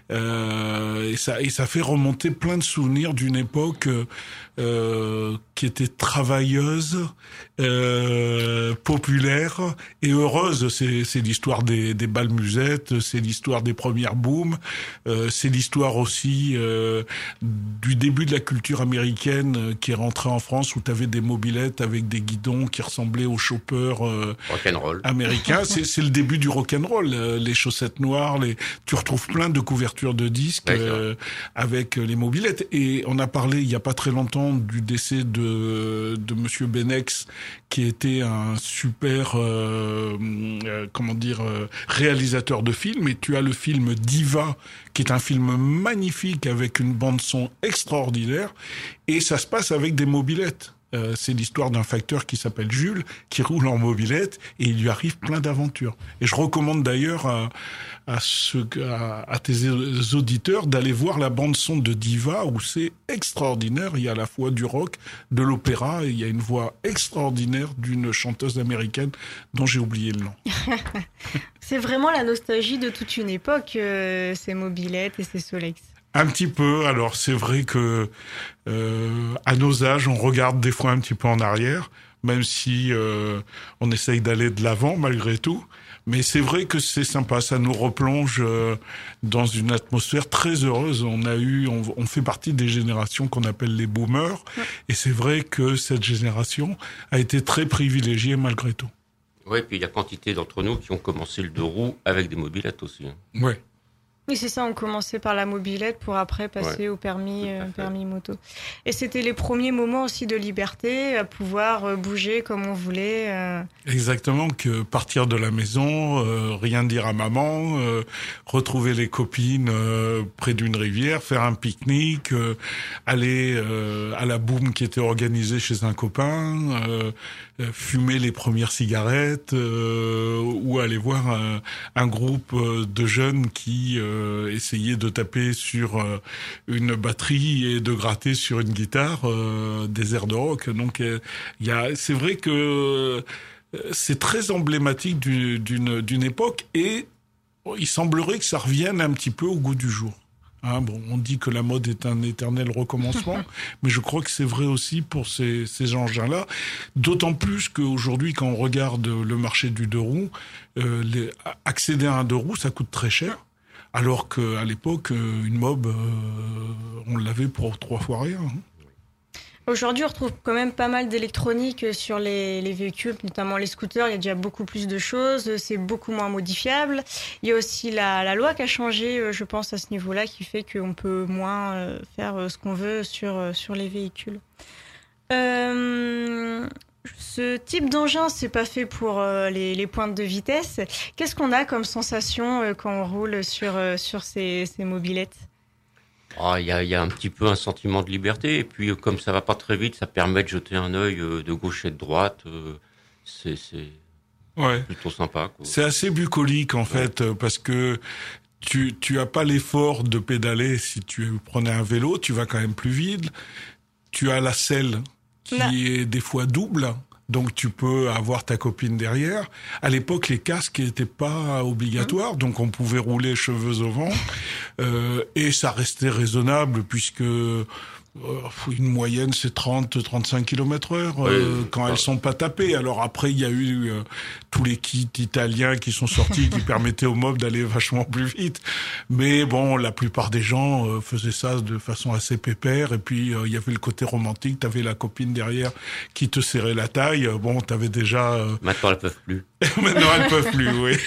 euh, et ça et ça fait remonter plein de souvenirs d'une époque euh, qui était travailleuse, euh, euh, populaire et heureuse. C'est, c'est l'histoire des, des bals musettes, c'est l'histoire des premières booms, euh, c'est l'histoire aussi euh, du début de la culture américaine euh, qui est rentrée en France, où tu avais des mobylettes avec des guidons qui ressemblaient aux choppers euh, rock'n'roll américains. c'est, c'est le début du rock'n'roll. Euh, les chaussettes noires, les... tu retrouves plein de couvertures de disques euh, avec les mobylettes. Et on a parlé il y a pas très longtemps du décès de, de Monsieur Benex, qui était un super, euh, euh, comment dire, euh, réalisateur de films. Et tu as le film Diva, qui est un film magnifique avec une bande son extraordinaire. Et ça se passe avec des mobylettes. Euh, c'est l'histoire d'un facteur qui s'appelle Jules, qui roule en mobilette, et il lui arrive plein d'aventures. Et je recommande d'ailleurs à, à, ceux, à, à tes auditeurs d'aller voir la bande-son de Diva, où c'est extraordinaire. Il y a à la fois du rock, de l'opéra, et il y a une voix extraordinaire d'une chanteuse américaine dont j'ai oublié le nom. C'est vraiment la nostalgie de toute une époque, euh, ces mobylettes et ces Solex. Un petit peu. Alors c'est vrai que euh, à nos âges, on regarde des fois un petit peu en arrière, même si euh, on essaye d'aller de l'avant malgré tout. Mais c'est vrai que c'est sympa, ça nous replonge euh, dans une atmosphère très heureuse. On a eu, on, on fait partie des générations qu'on appelle les boomers, ouais. Et c'est vrai que cette génération a été très privilégiée malgré tout. Oui, puis il y a quantité d'entre nous qui ont commencé le deux roues avec des mobylettes aussi. Hein. Ouais. Oui, c'est ça, on commençait par la mobilette pour après passer ouais, au permis, euh, permis moto. Et c'était les premiers moments aussi de liberté, à pouvoir euh, bouger comme on voulait. Euh... Exactement, que partir de la maison, euh, rien dire à maman, euh, retrouver les copines euh, près d'une rivière, faire un pique-nique, euh, aller euh, à la boum qui était organisée chez un copain, euh, fumer les premières cigarettes, euh, ou aller voir un, un groupe de jeunes qui... Euh, essayer de taper sur euh, une batterie et de gratter sur une guitare euh, des airs de rock. Donc, il euh, y a, c'est vrai que euh, c'est très emblématique du, d'une, d'une époque, et oh, il semblerait que ça revienne un petit peu au goût du jour. Hein, bon, on dit que la mode est un éternel recommencement, mais je crois que c'est vrai aussi pour ces, ces engins-là. D'autant plus qu'aujourd'hui, quand on regarde le marché du deux roues, euh, les, accéder à un deux roues, ça coûte très cher. Alors qu'à l'époque, une mob, euh, on l'avait pour trois fois rien. Aujourd'hui, on retrouve quand même pas mal d'électronique sur les, les véhicules, notamment les scooters. Il y a déjà beaucoup plus de choses, c'est beaucoup moins modifiable. Il y a aussi la, la loi qui a changé, je pense, à ce niveau-là, qui fait qu'on peut moins faire ce qu'on veut sur, sur les véhicules. Euh... Ce type d'engin, c'est pas fait pour euh, les, les pointes de vitesse. Qu'est-ce qu'on a comme sensation euh, quand on roule sur, euh, sur ces, ces mobylettes ? Oh, y a, y a un petit peu un sentiment de liberté. Et puis, euh, comme ça va pas très vite, ça permet de jeter un œil euh, de gauche et de droite. Euh, c'est c'est ouais. plutôt sympa, quoi. C'est assez bucolique, en ouais. fait, euh, parce que tu, tu as pas l'effort de pédaler. Si tu prenais un vélo, tu vas quand même plus vite. Tu as la selle qui non. est des fois double, donc tu peux avoir ta copine derrière. À l'époque, les casques n'étaient pas obligatoires, mmh. donc on pouvait rouler cheveux au vent, euh, et ça restait raisonnable, puisque euh, une moyenne, c'est trente à trente-cinq kilomètres heure, euh, oui, quand ouais. elles sont pas tapées. Alors après, il y a eu euh, tous les kits italiens qui sont sortis, qui permettaient aux mobs d'aller vachement plus vite. Mais bon, la plupart des gens euh, faisaient ça de façon assez pépère. Et puis, il euh, y avait le côté romantique. T'avais la copine derrière qui te serrait la taille. Bon, t'avais déjà... Euh... Maintenant, elles peuvent plus. Maintenant, elles peuvent plus, oui.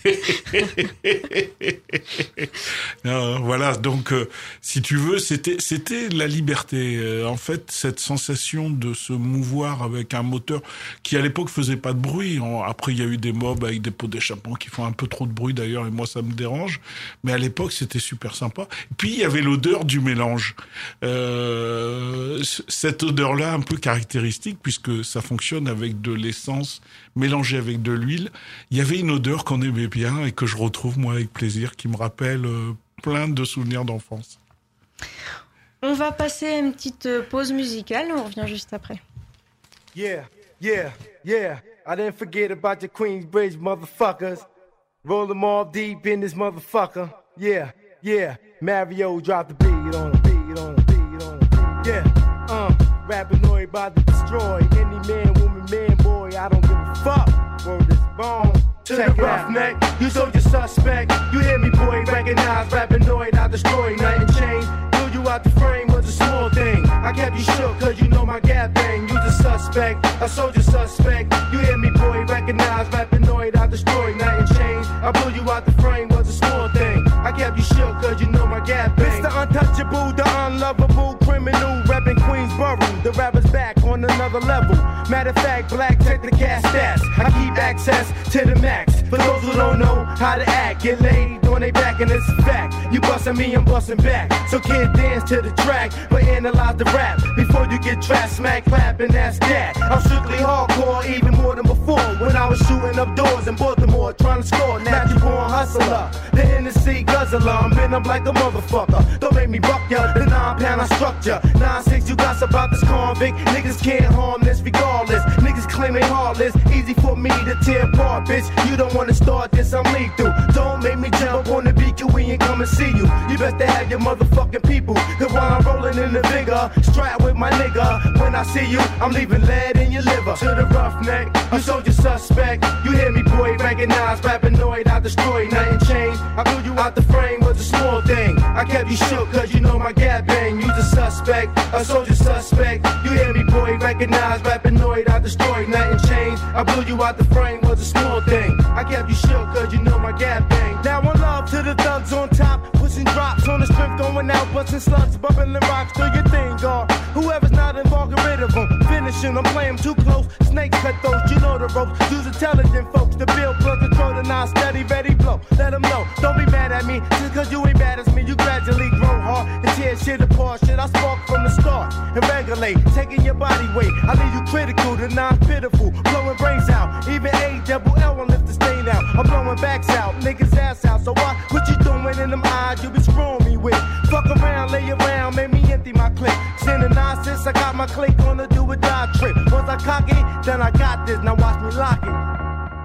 non, voilà, donc, euh, si tu veux, c'était, c'était la liberté. Euh, en fait, cette sensation de se mouvoir avec un moteur qui, à l'époque, faisait pas de bruit. On, après, il y a eu des mobs avec des pots d'échappement qui font un peu trop de bruit, d'ailleurs, et moi, ça me dérange. Mais à l'époque, c'était super sympa. Et puis, il y avait l'odeur du mélange. Euh, cette odeur-là, un peu caractéristique, puisque ça fonctionne avec de l'essence mélangée avec de l'huile. Il y avait une odeur qu'on aimait bien et que je retrouve, moi, avec plaisir, qui me rappelle euh, plein de souvenirs d'enfance. On va passer une petite pause musicale, on revient juste après. Yeah, yeah, yeah. I didn't forget about your Queensbridge motherfuckers. Roll them all deep in this motherfucker. Yeah, yeah. Mario drop the beat on the beat on the beat on the beat. Yeah, uh. Rapinoid about to destroy any man, woman, man, boy. I don't give a fuck. Word is bone. To Check the roughneck, you told your suspect. You hear me, boy? Recognize Rapinoid. I destroy nothing changed. Blew you out the frame was a small thing. I kept you shook cause you know my gap bang. You the suspect, a soldier suspect. You hear me, boy? Recognize Rapinoid. I destroy nothing changed. I blew you out the frame was a small thing. I kept you shook cause you know my gap bang. It's the untouchable, the unlovable criminal reppin' Queensboro. The rapper's back on another level. Matter of fact, black check the gas stats. I keep access to the max. For those who don't know how to act, get laid on they back and it's a fact. You bustin' me, I'm bustin' back. So kid, dance to the track, but analyze the rap before you get trapped, smack, clap, and that's that. I'm strictly hardcore, even more than before. When I was shooting up doors in Baltimore, trying to score. Natural born hustler, the Hennessy guzzler. I'm been up like a motherfucker. Don't make me buck ya, the nine pound I struck ya. Nine six, you got about this convict. Niggas can't harm this regardless. Niggas claim they heartless. Easy for me to tear apart, bitch. You don't wanna start this, I'm lethal. Don't make me jump on the B Q E and come and see you. You best to have your motherfucking people. Cause while I'm rolling in the vigor, strapped with my nigga. When I see you, I'm leaving lead in your liver. To the roughneck, you soldier suspect. You hear me, boy? Recognize Rapinoid. I destroy nothing changed. I blew you out the frame was a small thing. I kept you shook cause you know my gap bang. You the suspect, a soldier suspect. You hear me, boy? Recognize Rapinoid. I destroy nothing changed. I blew you out the frame was a small thing. I kept you shook cause you know my gap bang. Now one love to the thugs on top, pushing drops on the strength, going out, busting slugs, bubbling rocks, do your thing, God. Whoever's not involved, get rid of them. Finishing, I'm playing too close. Snakes cut those, you know the ropes. Use intelligent folks to build, plug, control, the non steady, ready, blow. Let them know, don't be mad at me, just cause you ain't bad as me. You gradually grow hard and tear shit apart. Shit, I spark from the start and regulate, taking your body weight. I leave you critical, the non-pitiful, blowing brains out. Even A double L won't lift the stain out. I'm blowing backs out, niggas ass out. So what, what you doing in them eyes you be screwing me with? Fuck around, lay around, make me empty my clip. Sending nonsense, I got my click on the do or die trip. Once I cock it, then I got this, now watch me lock it.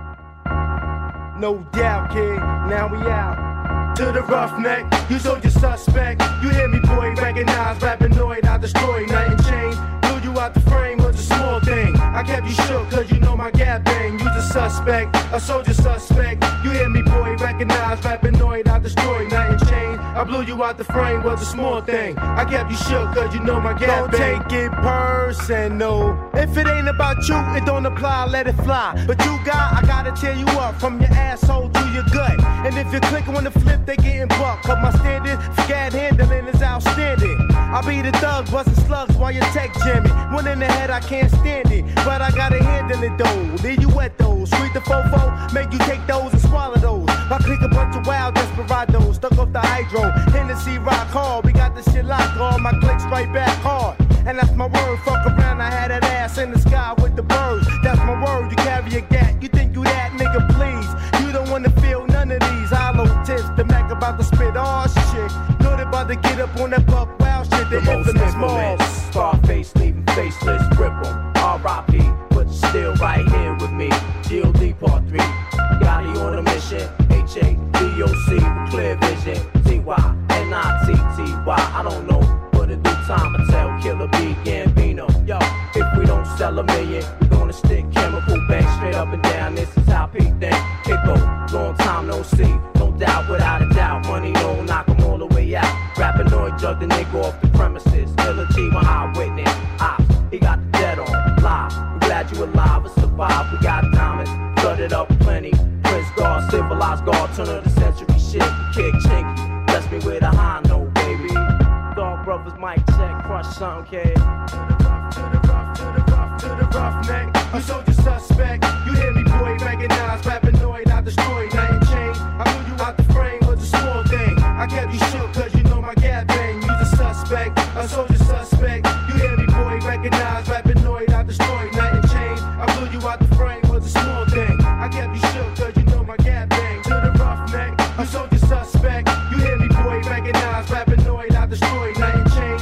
No doubt, kid, now we out. To the roughneck, you told your suspect. You hear me, boy, recognize Rapinoid. I destroy nothing changed. Blew you out the frame was a small thing. I kept you shook cause you know my gap bang. You the suspect, a soldier suspect. You hear me, boy, recognize Rapinoid. I destroy nothing changed. I blew you out the frame was a small thing. I kept you shook cause you know my gap bang. Don't take it personal. If it ain't about you, it don't apply, let it fly. But you got, I gotta tear you up from your asshole to your gut. And if you're clicking on the flip, they getting bucked. Cause my standard, scat handling is outstanding. I be the thug, busting slugs while you tech jamming. One in the head, I can't stand it. But I gotta handle it though. Leave you wet those. Sweet the fofo, make you take those and swallow those. I click a bunch of wild desperados, stuck off the hydro. Hennessy rock hard, we got this shit locked on. My clicks right back hard. And that's my word, fuck around, I had that ass in the sky with the birds. That's my word, you carry a gat, you think you that nigga, please. You don't wanna feel none of these hollow tips. The Mac about to spit all shit. Know they about to get up on that buck wild shit. The, the infamous Mars. Scarface leaving faceless, rip 'em. R I P, but still right here with me. G O D part three. Gotti on a mission. H A D O C with clear vision. T Y N I T T Y. I don't know. In due time, I tell Killer B, Gambino, yo, if we don't sell a million, we gonna stick chemical bang straight up and down. This is how Pete think. It go, long time no see, no doubt, without a doubt. Money don't knock 'em all the way out. Rapinoid drug the nigga off the premises. Killer G, my eyewitness. Ops, he got the dead on live. I'm glad you alive and survived. We got diamonds, flooded up plenty. Prince Guard, civilized guard, turn of the century shit. Kick chinky, bless me with a high note, baby. Brothers mic check, crush something, kid. To the rough, to the rough, to the rough, to the roughneck. You soldier suspect. You hear me, boy, recognize Rapinoid. I destroy nothing changed. I blew you out the frame was a small thing. I kept you shook cause you know my gap bang. You the suspect, a soldier suspect. You hear me, boy, recognize Rapinoid. I destroy nothing changed. I blew you out the frame was a small thing. I kept you shook cause you know my gap bang. To the roughneck. You soldier suspect. You hear me, boy, recognize Rapinoid. I destroy nothing.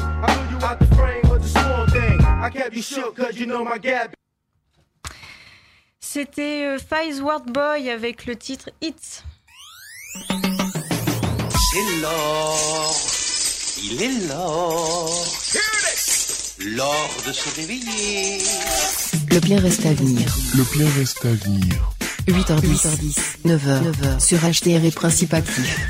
C'était euh, Five Word Boy avec le titre Hits. C'est l'or, il est l'or. l'heure de se réveiller. Le bien reste à venir. Le bien reste à venir. huit heures dix, neuf heures, neuf heures sur H D R et Principe Actif.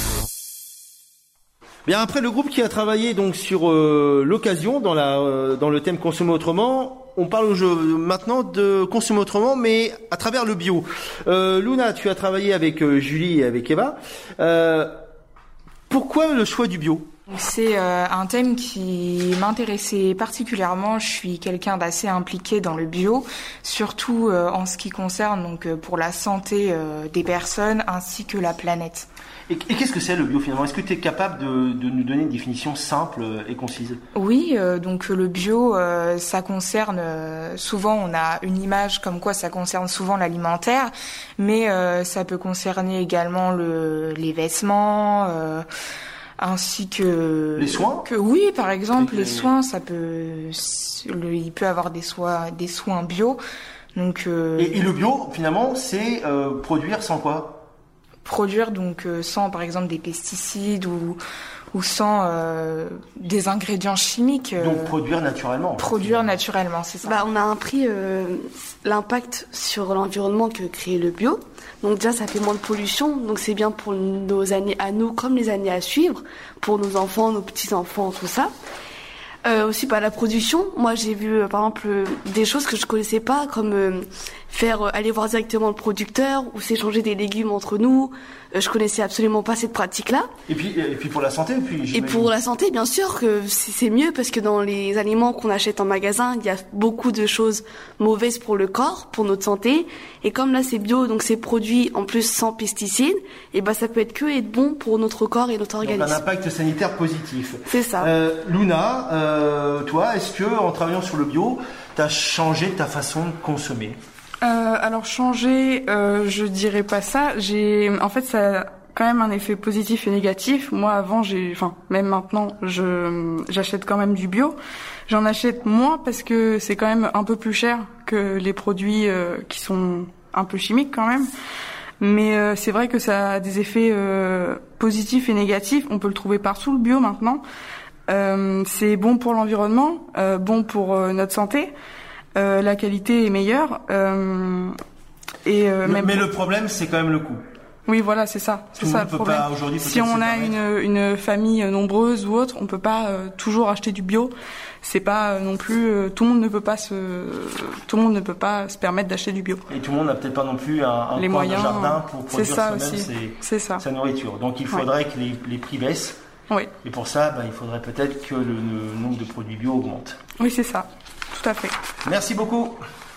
Bien, après le groupe qui a travaillé donc sur euh, l'occasion dans la euh, dans le thème consommer autrement, on parle au jeu, maintenant de consommer autrement, mais à travers le bio. Euh, Luna, tu as travaillé avec euh, Julie et avec Eva. Euh, pourquoi le choix du bio ? C'est euh, un thème qui m'intéressait particulièrement. Je suis quelqu'un d'assez impliqué dans le bio, surtout euh, en ce qui concerne donc euh, pour la santé euh, des personnes ainsi que la planète. Et, et qu'est-ce que c'est le bio finalement ? Est-ce que tu es capable de, de nous donner une définition simple et concise ? Oui, euh, donc le bio, euh, ça concerne euh, souvent, on a une image comme quoi ça concerne souvent l'alimentaire, mais euh, ça peut concerner également le, les vêtements. Euh, ainsi que les soins que oui par exemple les, les soins ça peut le, il peut avoir des soins des soins bio donc euh, et, et le bio finalement c'est euh, produire sans quoi produire donc euh, sans par exemple des pesticides ou ou sans euh, des ingrédients chimiques euh, donc produire naturellement produire naturellement c'est ça. Bah on a appris euh, l'impact sur l'environnement que crée le bio. Donc déjà, ça fait moins de pollution, donc c'est bien pour nos années à nous comme les années à suivre, pour nos enfants, nos petits-enfants, tout ça. Euh, aussi, bah, la production, moi j'ai vu euh, par exemple euh, des choses que je connaissais pas, comme euh, faire euh, aller voir directement le producteur ou s'échanger des légumes entre nous. Euh, je connaissais absolument pas cette pratique-là. Et puis, et puis pour la santé, puis et pour la santé, bien sûr que c'est, c'est mieux parce que dans les aliments qu'on achète en magasin, il y a beaucoup de choses mauvaises pour le corps, pour notre santé. Et comme là c'est bio, donc c'est produit en plus sans pesticides, et ben ça peut être que être bon pour notre corps et notre organisme. Donc un impact sanitaire positif. C'est ça. Euh, Luna, euh, toi, est-ce que en travaillant sur le bio, t'as changé ta façon de consommer ? Euh, alors changer, euh, je dirais pas ça. J'ai, en fait, ça a quand même un effet positif et négatif. Moi, avant, j'ai, enfin, même maintenant, je, j'achète quand même du bio. J'en achète moins parce que c'est quand même un peu plus cher que les produits euh, qui sont un peu chimiques quand même. Mais euh, c'est vrai que ça a des effets euh, positifs et négatifs. On peut le trouver partout le bio maintenant. Euh, c'est bon pour l'environnement, euh, bon pour euh, notre santé. Euh, la qualité est meilleure. Euh, et euh, le, même mais le problème, c'est quand même le coût. Oui, voilà, c'est ça. C'est Tout ça le le peut problème. pas aujourd'hui. Si on a une, une famille nombreuse ou autre, on peut pas euh, toujours acheter du bio. C'est pas euh, non plus euh, tout le monde ne peut pas se tout le monde ne peut pas se permettre d'acheter du bio. Et tout le monde n'a peut-être pas non plus un, un les coin moyens, de jardin pour produire c'est ça soi-même aussi. Ses, c'est ça. sa nourriture. Donc il faudrait ouais. que les, les prix baissent. Oui. Et pour ça, bah, il faudrait peut-être que le, le nombre de produits bio augmente. Oui, c'est ça. Tout à fait. Merci beaucoup.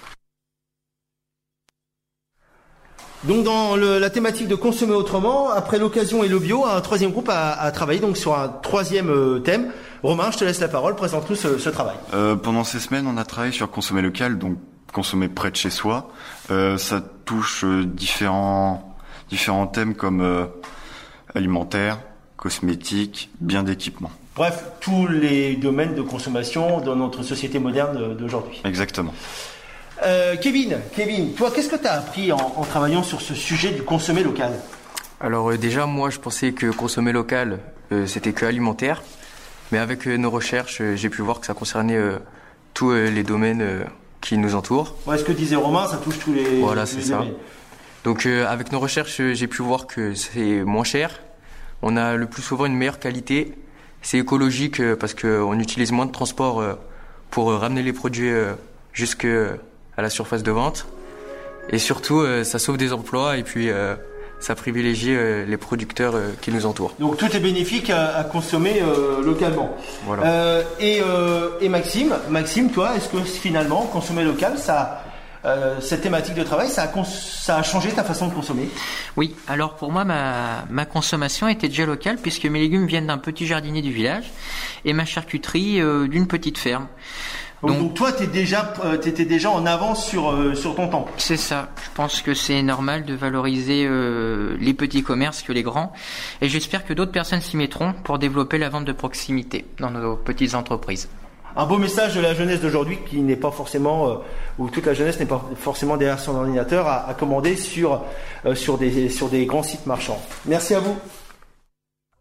Donc dans le, la thématique de consommer autrement, après l'occasion et le bio, un troisième groupe a, a travaillé donc sur un troisième euh, thème. Romain, je te laisse la parole, présente-nous ce, ce travail. Euh, pendant ces semaines, on a travaillé sur consommer local, donc consommer près de chez soi. Euh, ça touche euh, différents différents thèmes comme euh, alimentaire, cosmétique, biens d'équipement. Bref, tous les domaines de consommation dans notre société moderne d'aujourd'hui. Exactement. Euh, Kevin, Kevin, toi, qu'est-ce que tu as appris en, en travaillant sur ce sujet du consommer local ? Alors euh, déjà, moi, je pensais que consommer local, euh, c'était que alimentaire. Mais avec euh, nos recherches, euh, j'ai pu voir que ça concernait euh, tous euh, les domaines euh, qui nous entourent. Ouais, ce que disait Romain, ça touche tous les, voilà, tous les c'est ça. domaines. Donc euh, avec nos recherches, euh, j'ai pu voir que c'est moins cher. On a le plus souvent une meilleure qualité. C'est écologique euh, parce qu'on utilise moins de transport euh, pour euh, ramener les produits euh, jusque... Euh, à la surface de vente et surtout euh, ça sauve des emplois et puis euh, ça privilégie euh, les producteurs euh, qui nous entourent. Donc tout est bénéfique à, à consommer euh, localement. Voilà. Euh, et, euh, et Maxime, Maxime, toi, est-ce que finalement consommer local, ça, euh, cette thématique de travail, ça a, cons- ça a changé ta façon de consommer ? Oui. Alors pour moi, ma, ma consommation était déjà locale puisque mes légumes viennent d'un petit jardinier du village et ma charcuterie euh, d'une petite ferme. Donc, Donc toi, t'es déjà, euh, t'étais déjà en avance sur euh, sur ton temps. C'est ça. Je pense que c'est normal de valoriser euh, les petits commerces que les grands, et j'espère que d'autres personnes s'y mettront pour développer la vente de proximité dans nos petites entreprises. Un beau message de la jeunesse d'aujourd'hui qui n'est pas forcément, euh, où toute la jeunesse n'est pas forcément derrière son ordinateur à, à commander sur euh, sur des sur des grands sites marchands. Merci à vous.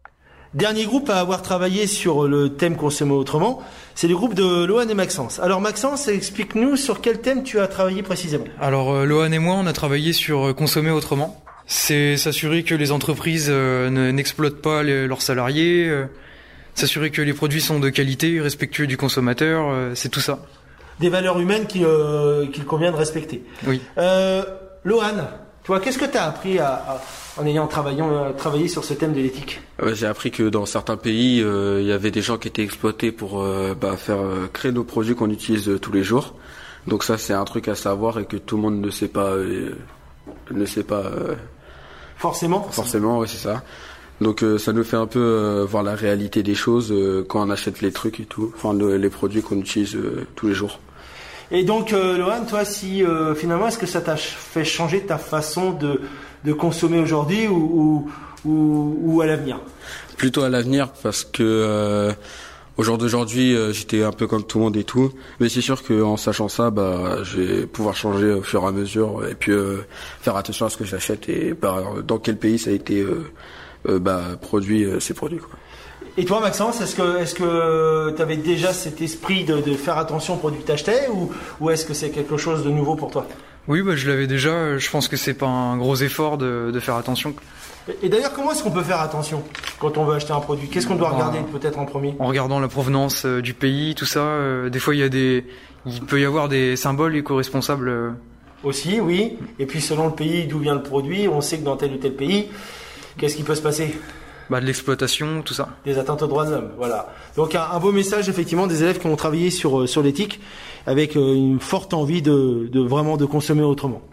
Dernier groupe à avoir travaillé sur le thème consommer autrement, c'est le groupe de Lohan et Maxence. Alors Maxence, explique-nous sur quel thème tu as travaillé précisément. Alors euh, Lohan et moi, on a travaillé sur euh, consommer autrement. C'est s'assurer que les entreprises euh, ne, n'exploitent pas les, leurs salariés, euh, s'assurer que les produits sont de qualité, respectueux du consommateur, euh, c'est tout ça. Des valeurs humaines qu'il, euh, qu'il convient de respecter. Oui. Euh, Lohan, toi, qu'est-ce que tu as appris à, à, en ayant travaillé, euh, travaillé sur ce thème de l'éthique ? euh, J'ai appris que dans certains pays, il euh, y avait des gens qui étaient exploités pour euh, bah, faire euh, créer nos produits qu'on utilise euh, tous les jours. Donc ça, c'est un truc à savoir et que tout le monde ne sait pas, euh, ne sait pas. Euh, forcément. Forcément, oui, c'est ça. Donc euh, ça nous fait un peu euh, voir la réalité des choses euh, quand on achète les trucs et tout, enfin le, les produits qu'on utilise euh, tous les jours. Et donc, euh, Lohan, toi, si euh, finalement, est-ce que ça t'a fait changer ta façon de, de consommer aujourd'hui ou, ou, ou, ou à l'avenir ? Plutôt à l'avenir, parce que euh, au jour d'aujourd'hui, euh, j'étais un peu comme tout le monde et tout. Mais c'est sûr qu'en sachant ça, bah, je vais pouvoir changer au fur et à mesure et puis euh, faire attention à ce que j'achète et bah, dans quel pays ça a été euh, euh, bah, produit euh, ces produits, quoi. Et toi, Maxence, est-ce que est-ce que tu avais déjà cet esprit de, de faire attention aux produits que tu achetais ou, ou est-ce que c'est quelque chose de nouveau pour toi ? Oui, bah, je l'avais déjà. Je pense que c'est pas un gros effort de, de faire attention. Et, et d'ailleurs, comment est-ce qu'on peut faire attention quand on veut acheter un produit ? Qu'est-ce qu'on doit regarder bah, peut-être en premier ? En regardant la provenance euh, du pays, tout ça. Euh, des fois, il y a des, il peut y avoir des symboles éco-responsables. Euh... Aussi, oui. Et puis, selon le pays d'où vient le produit, on sait que dans tel ou tel pays, qu'est-ce qui peut se passer ? Bah, de l'exploitation, tout ça. Des atteintes aux droits de l'homme, voilà. Donc un, un beau message effectivement des élèves qui ont travaillé sur sur l'éthique avec une forte envie de, de vraiment de consommer autrement.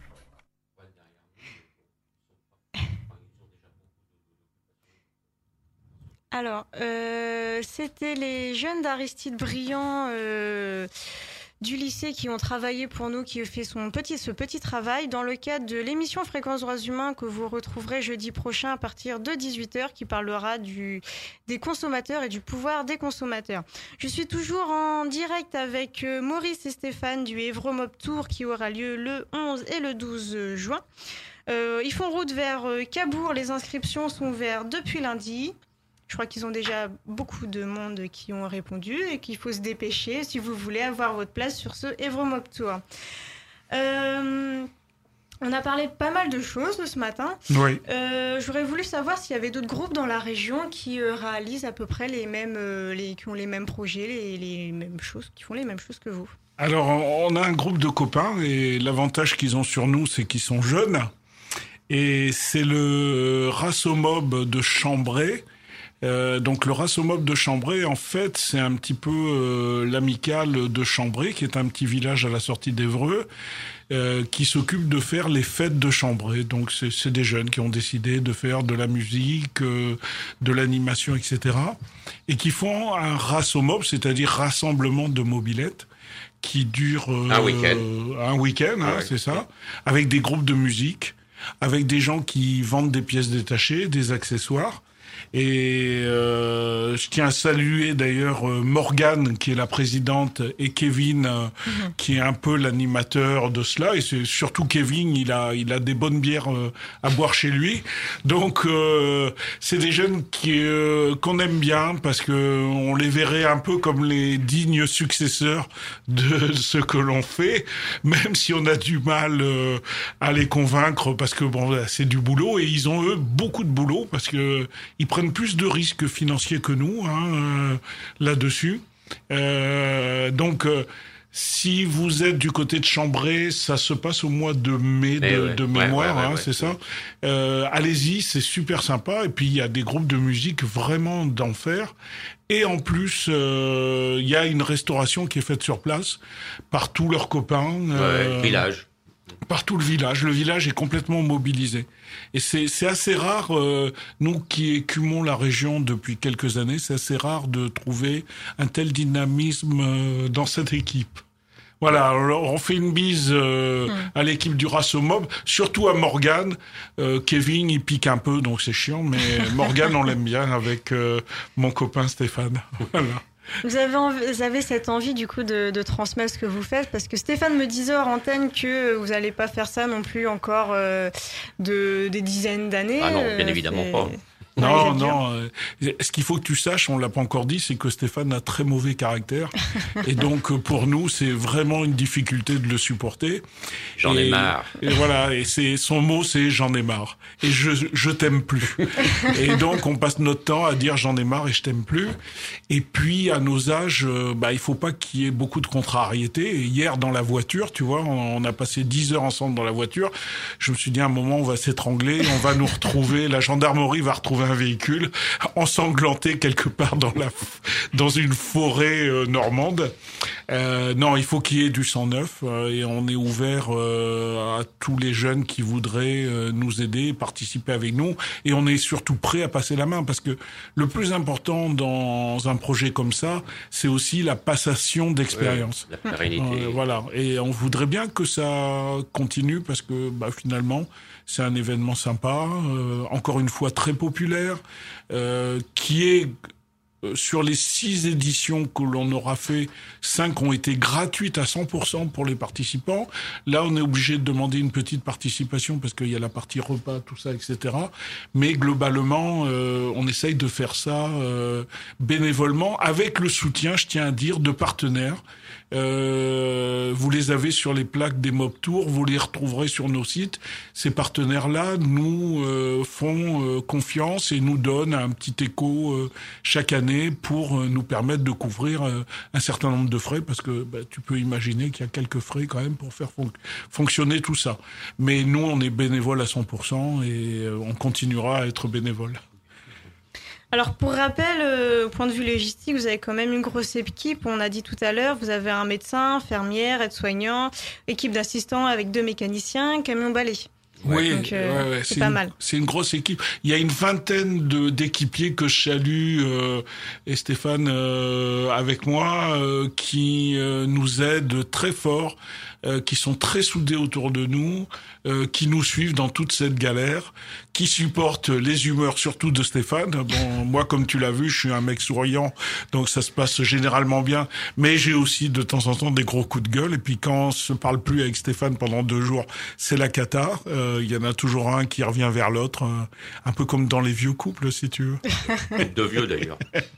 Alors, euh, c'était les jeunes d'Aristide Briand euh, du lycée qui ont travaillé pour nous, qui ont fait son petit, ce petit travail dans le cadre de l'émission Fréquence Droits Humains que vous retrouverez jeudi prochain à partir de dix-huit heures, qui parlera du, des consommateurs et du pouvoir des consommateurs. Je suis toujours en direct avec Maurice et Stéphane du Evromob Tour qui aura lieu le onze et le douze juin. Euh, ils font route vers Cabourg, les inscriptions sont ouvertes depuis lundi. Je crois qu'ils ont déjà beaucoup de monde qui ont répondu et qu'il faut se dépêcher si vous voulez avoir votre place sur ce Evromob Tour. Euh, on a parlé de pas mal de choses ce matin. Oui. Euh, j'aurais voulu savoir s'il y avait d'autres groupes dans la région qui euh, réalisent à peu près les mêmes, euh, les, qui ont les mêmes projets, les, les mêmes choses, qui font les mêmes choses que vous. Alors, on a un groupe de copains et l'avantage qu'ils ont sur nous, c'est qu'ils sont jeunes. Et c'est le Rasomob de Chambray. Euh, donc le Rasomob de Chambray, en fait, c'est un petit peu euh, l'amicale de Chambray, qui est un petit village à la sortie d'Évreux, euh, qui s'occupe de faire les fêtes de Chambray. Donc c'est, c'est des jeunes qui ont décidé de faire de la musique, euh, de l'animation, et cetera. Et qui font un Rasomob, c'est-à-dire rassemblement de mobylettes, qui dure euh, un week-end, un week-end, hein, ouais, c'est ça, avec des groupes de musique, avec des gens qui vendent des pièces détachées, des accessoires. Et euh, je tiens à saluer d'ailleurs Morgane qui est la présidente et Kevin euh, mmh. qui est un peu l'animateur de cela. Et c'est surtout Kevin, il a il a des bonnes bières euh, à boire chez lui. Donc euh, c'est des jeunes qui euh, qu'on aime bien parce que on les verrait un peu comme les dignes successeurs de ce que l'on fait, même si on a du mal euh, à les convaincre parce que bon c'est du boulot et ils ont eux beaucoup de boulot parce que ils prennent plus de risques financiers que nous hein, euh, là-dessus. Euh, donc, euh, si vous êtes du côté de Chambray, ça se passe au mois de mai de, ouais, de mémoire, ouais, ouais, hein, ouais, c'est ouais. ça. Euh, allez-y, c'est super sympa. Et puis, il y a des groupes de musique vraiment d'enfer. Et en plus, il euh, y a une restauration qui est faite sur place par tous leurs copains. Euh, ouais, village. Par tout le village. Le village est complètement mobilisé. Et c'est, c'est assez rare, euh, nous qui écumons la région depuis quelques années, c'est assez rare de trouver un tel dynamisme euh, dans cette équipe. Voilà, alors on fait une bise euh, mmh. à l'équipe du Rasomob, surtout à Morgane. Euh, Kevin, il pique un peu, donc c'est chiant, mais Morgane, on l'aime bien avec euh, mon copain Stéphane. Voilà. Vous avez, envie, vous avez cette envie du coup de, de transmettre ce que vous faites parce que Stéphane me disait hors antenne que vous n'allez pas faire ça non plus encore euh, de, des dizaines d'années. Ah non, bien euh, évidemment c'est... pas. Non, non. Euh, ce qu'il faut que tu saches, on l'a pas encore dit, c'est que Stéphane a très mauvais caractère. Et donc, pour nous, c'est vraiment une difficulté de le supporter. J'en et, ai marre. Et voilà. Et c'est, son mot, c'est j'en ai marre. Et je, je t'aime plus. Et donc, on passe notre temps à dire j'en ai marre et je t'aime plus. Et puis, à nos âges, euh, bah, il faut pas qu'il y ait beaucoup de contrariétés. Et hier, dans la voiture, tu vois, on, on a passé dix heures ensemble dans la voiture. Je me suis dit, à un moment, on va s'étrangler, on va nous retrouver, la gendarmerie va retrouver un véhicule ensanglanté quelque part dans la dans une forêt euh, normande. Euh, non, il faut qu'il y ait du sang neuf euh, et on est ouvert euh, à tous les jeunes qui voudraient euh, nous aider, participer avec nous, et on est surtout prêt à passer la main parce que le plus important dans un projet comme ça, c'est aussi la passation d'expérience. Ouais, la pérennité. Euh, voilà, et on voudrait bien que ça continue parce que bah, finalement c'est un événement sympa, euh, encore une fois très populaire, euh, qui est euh, sur les six éditions que l'on aura fait, cinq ont été gratuites à cent pour cent pour les participants. Là, on est obligé de demander une petite participation parce qu'il y a la partie repas, tout ça, et cetera. Mais globalement, euh, on essaye de faire ça euh, bénévolement, avec le soutien, je tiens à dire, de partenaires. Euh, vous les avez sur les plaques des Mob Tours, vous les retrouverez sur nos sites. Ces partenaires-là nous euh, font euh, confiance et nous donnent un petit écho euh, chaque année pour euh, nous permettre de couvrir euh, un certain nombre de frais, parce que bah, tu peux imaginer qu'il y a quelques frais quand même pour faire fon- fonctionner tout ça. Mais nous, on est bénévoles à cent pour cent et euh, on continuera à être bénévoles. Alors, pour rappel, euh, au point de vue logistique, vous avez quand même une grosse équipe. On a dit tout à l'heure, vous avez un médecin, infirmière, aide-soignant, équipe d'assistants avec deux mécaniciens, camion balai. Oui, Donc, euh, ouais, ouais, c'est, c'est pas une, mal. C'est une grosse équipe. Il y a une vingtaine de, d'équipiers que je salue, euh, et Stéphane euh, avec moi, euh, qui euh, nous aident très fort, euh, qui sont très soudés autour de nous, euh, qui nous suivent dans toute cette galère, qui supportent les humeurs surtout de Stéphane. Bon, moi, comme tu l'as vu, je suis un mec souriant, donc ça se passe généralement bien. Mais j'ai aussi de temps en temps des gros coups de gueule. Et puis quand on se parle plus avec Stéphane pendant deux jours, c'est la cata. Euh, il y en a toujours un qui revient vers l'autre, euh, un peu comme dans les vieux couples, si tu veux. De vieux d'ailleurs.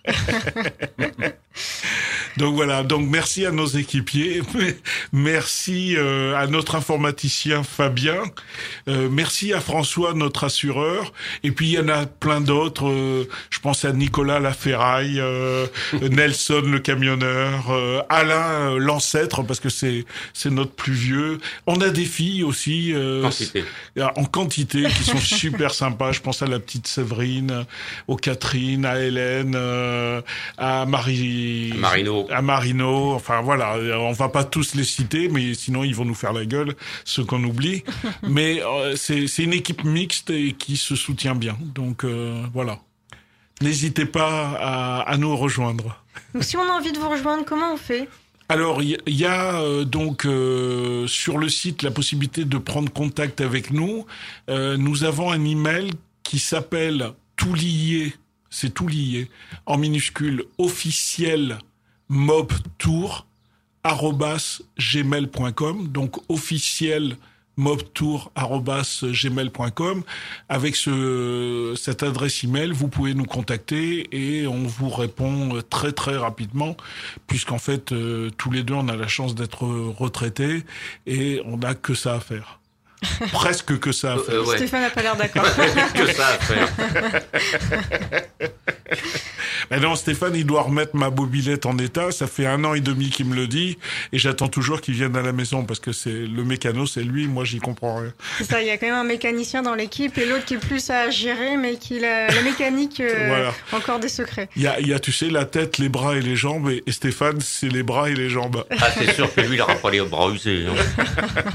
Donc voilà, donc merci à nos équipiers, merci euh, à notre informaticien Fabien, euh, merci à François, notre assureur, et puis il y en a plein d'autres, euh, je pense à Nicolas Laferraille, euh, Nelson le camionneur, euh, Alain euh, l'ancêtre, parce que c'est c'est notre plus vieux. On a des filles aussi, euh, Quantité. en quantité, qui sont super sympas, je pense à la petite Séverine, aux Catherine, à Hélène, euh, à Marie... Marino. à Marino, enfin voilà, on va pas tous les citer, mais sinon ils vont nous faire la gueule, ceux qu'on oublie. Mais euh, c'est, c'est une équipe mixte et qui se soutient bien, donc euh, voilà. N'hésitez pas à, à nous rejoindre. Donc, si on a envie de vous rejoindre, comment on fait ? Alors, il y, y a euh, donc euh, sur le site la possibilité de prendre contact avec nous. Euh, nous avons un email qui s'appelle tout lié, c'est tout lié, en minuscule, officiel mobtour arobase gmail point com, donc officiel mobtour arobase gmail point com. Avec ce, cette adresse email, vous pouvez nous contacter et on vous répond très très rapidement, puisqu'en fait, euh, tous les deux, on a la chance d'être retraités et on n'a que ça à faire. Presque que ça à faire. Euh, ouais. Stéphane n'a pas l'air d'accord. Que ça à faire. Mais non, Stéphane, il doit remettre ma mobilette en état. Ça fait un an et demi qu'il me le dit. Et j'attends toujours qu'il vienne à la maison parce que c'est le mécano, c'est lui. Moi, j'y comprends rien. C'est ça, il y a quand même un mécanicien dans l'équipe et l'autre qui est plus à gérer, mais qui a la mécanique, euh, Voilà. encore des secrets. Il y a, il y a, tu sais, la tête, les bras et les jambes. Et, et Stéphane, c'est les bras et les jambes. Ah, c'est sûr que lui, il n'aura pas les bras usés. Hein.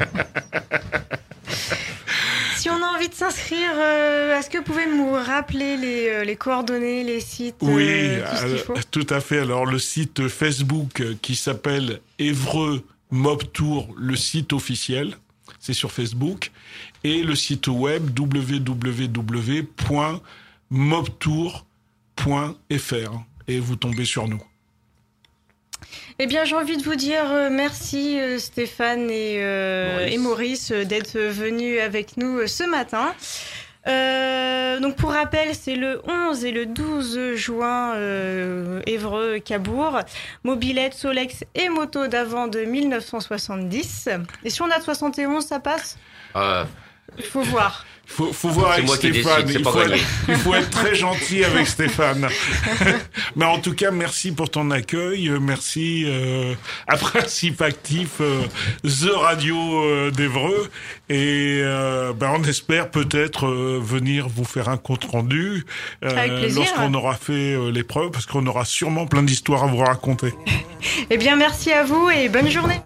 Si on a envie de s'inscrire, euh, est-ce que vous pouvez nous rappeler les, euh, les coordonnées, les sites, Oui, euh, tout ce qu'il faut ? alors, tout à fait. Alors, le site Facebook euh, qui s'appelle Évreux Mob Tour, le site officiel, c'est sur Facebook, et le site web w w w point mobtour point f r, et vous tombez sur nous. Eh bien, j'ai envie de vous dire euh, merci euh, Stéphane et, euh, Maurice. et Maurice euh, d'être venus avec nous euh, ce matin. Euh, donc pour rappel, c'est le onze et le douze juin, euh, Évreux, Cabourg, mobilette, Solex et moto d'avant de mille neuf cent soixante-dix. Et si on a de soixante et onze, ça passe ? euh... Il faut voir. Faut, faut voir c'est avec moi Stéphane. Qui décide, il, faut être, il faut être très gentil avec Stéphane. Mais en tout cas, merci pour ton accueil. Merci euh, à Principe Actif, euh, The Radio euh, d'Évreux. Et euh, ben, on espère peut-être euh, venir vous faire un compte rendu euh, lorsqu'on aura fait euh, l'épreuve, parce qu'on aura sûrement plein d'histoires à vous raconter. Eh bien, merci à vous et bonne journée.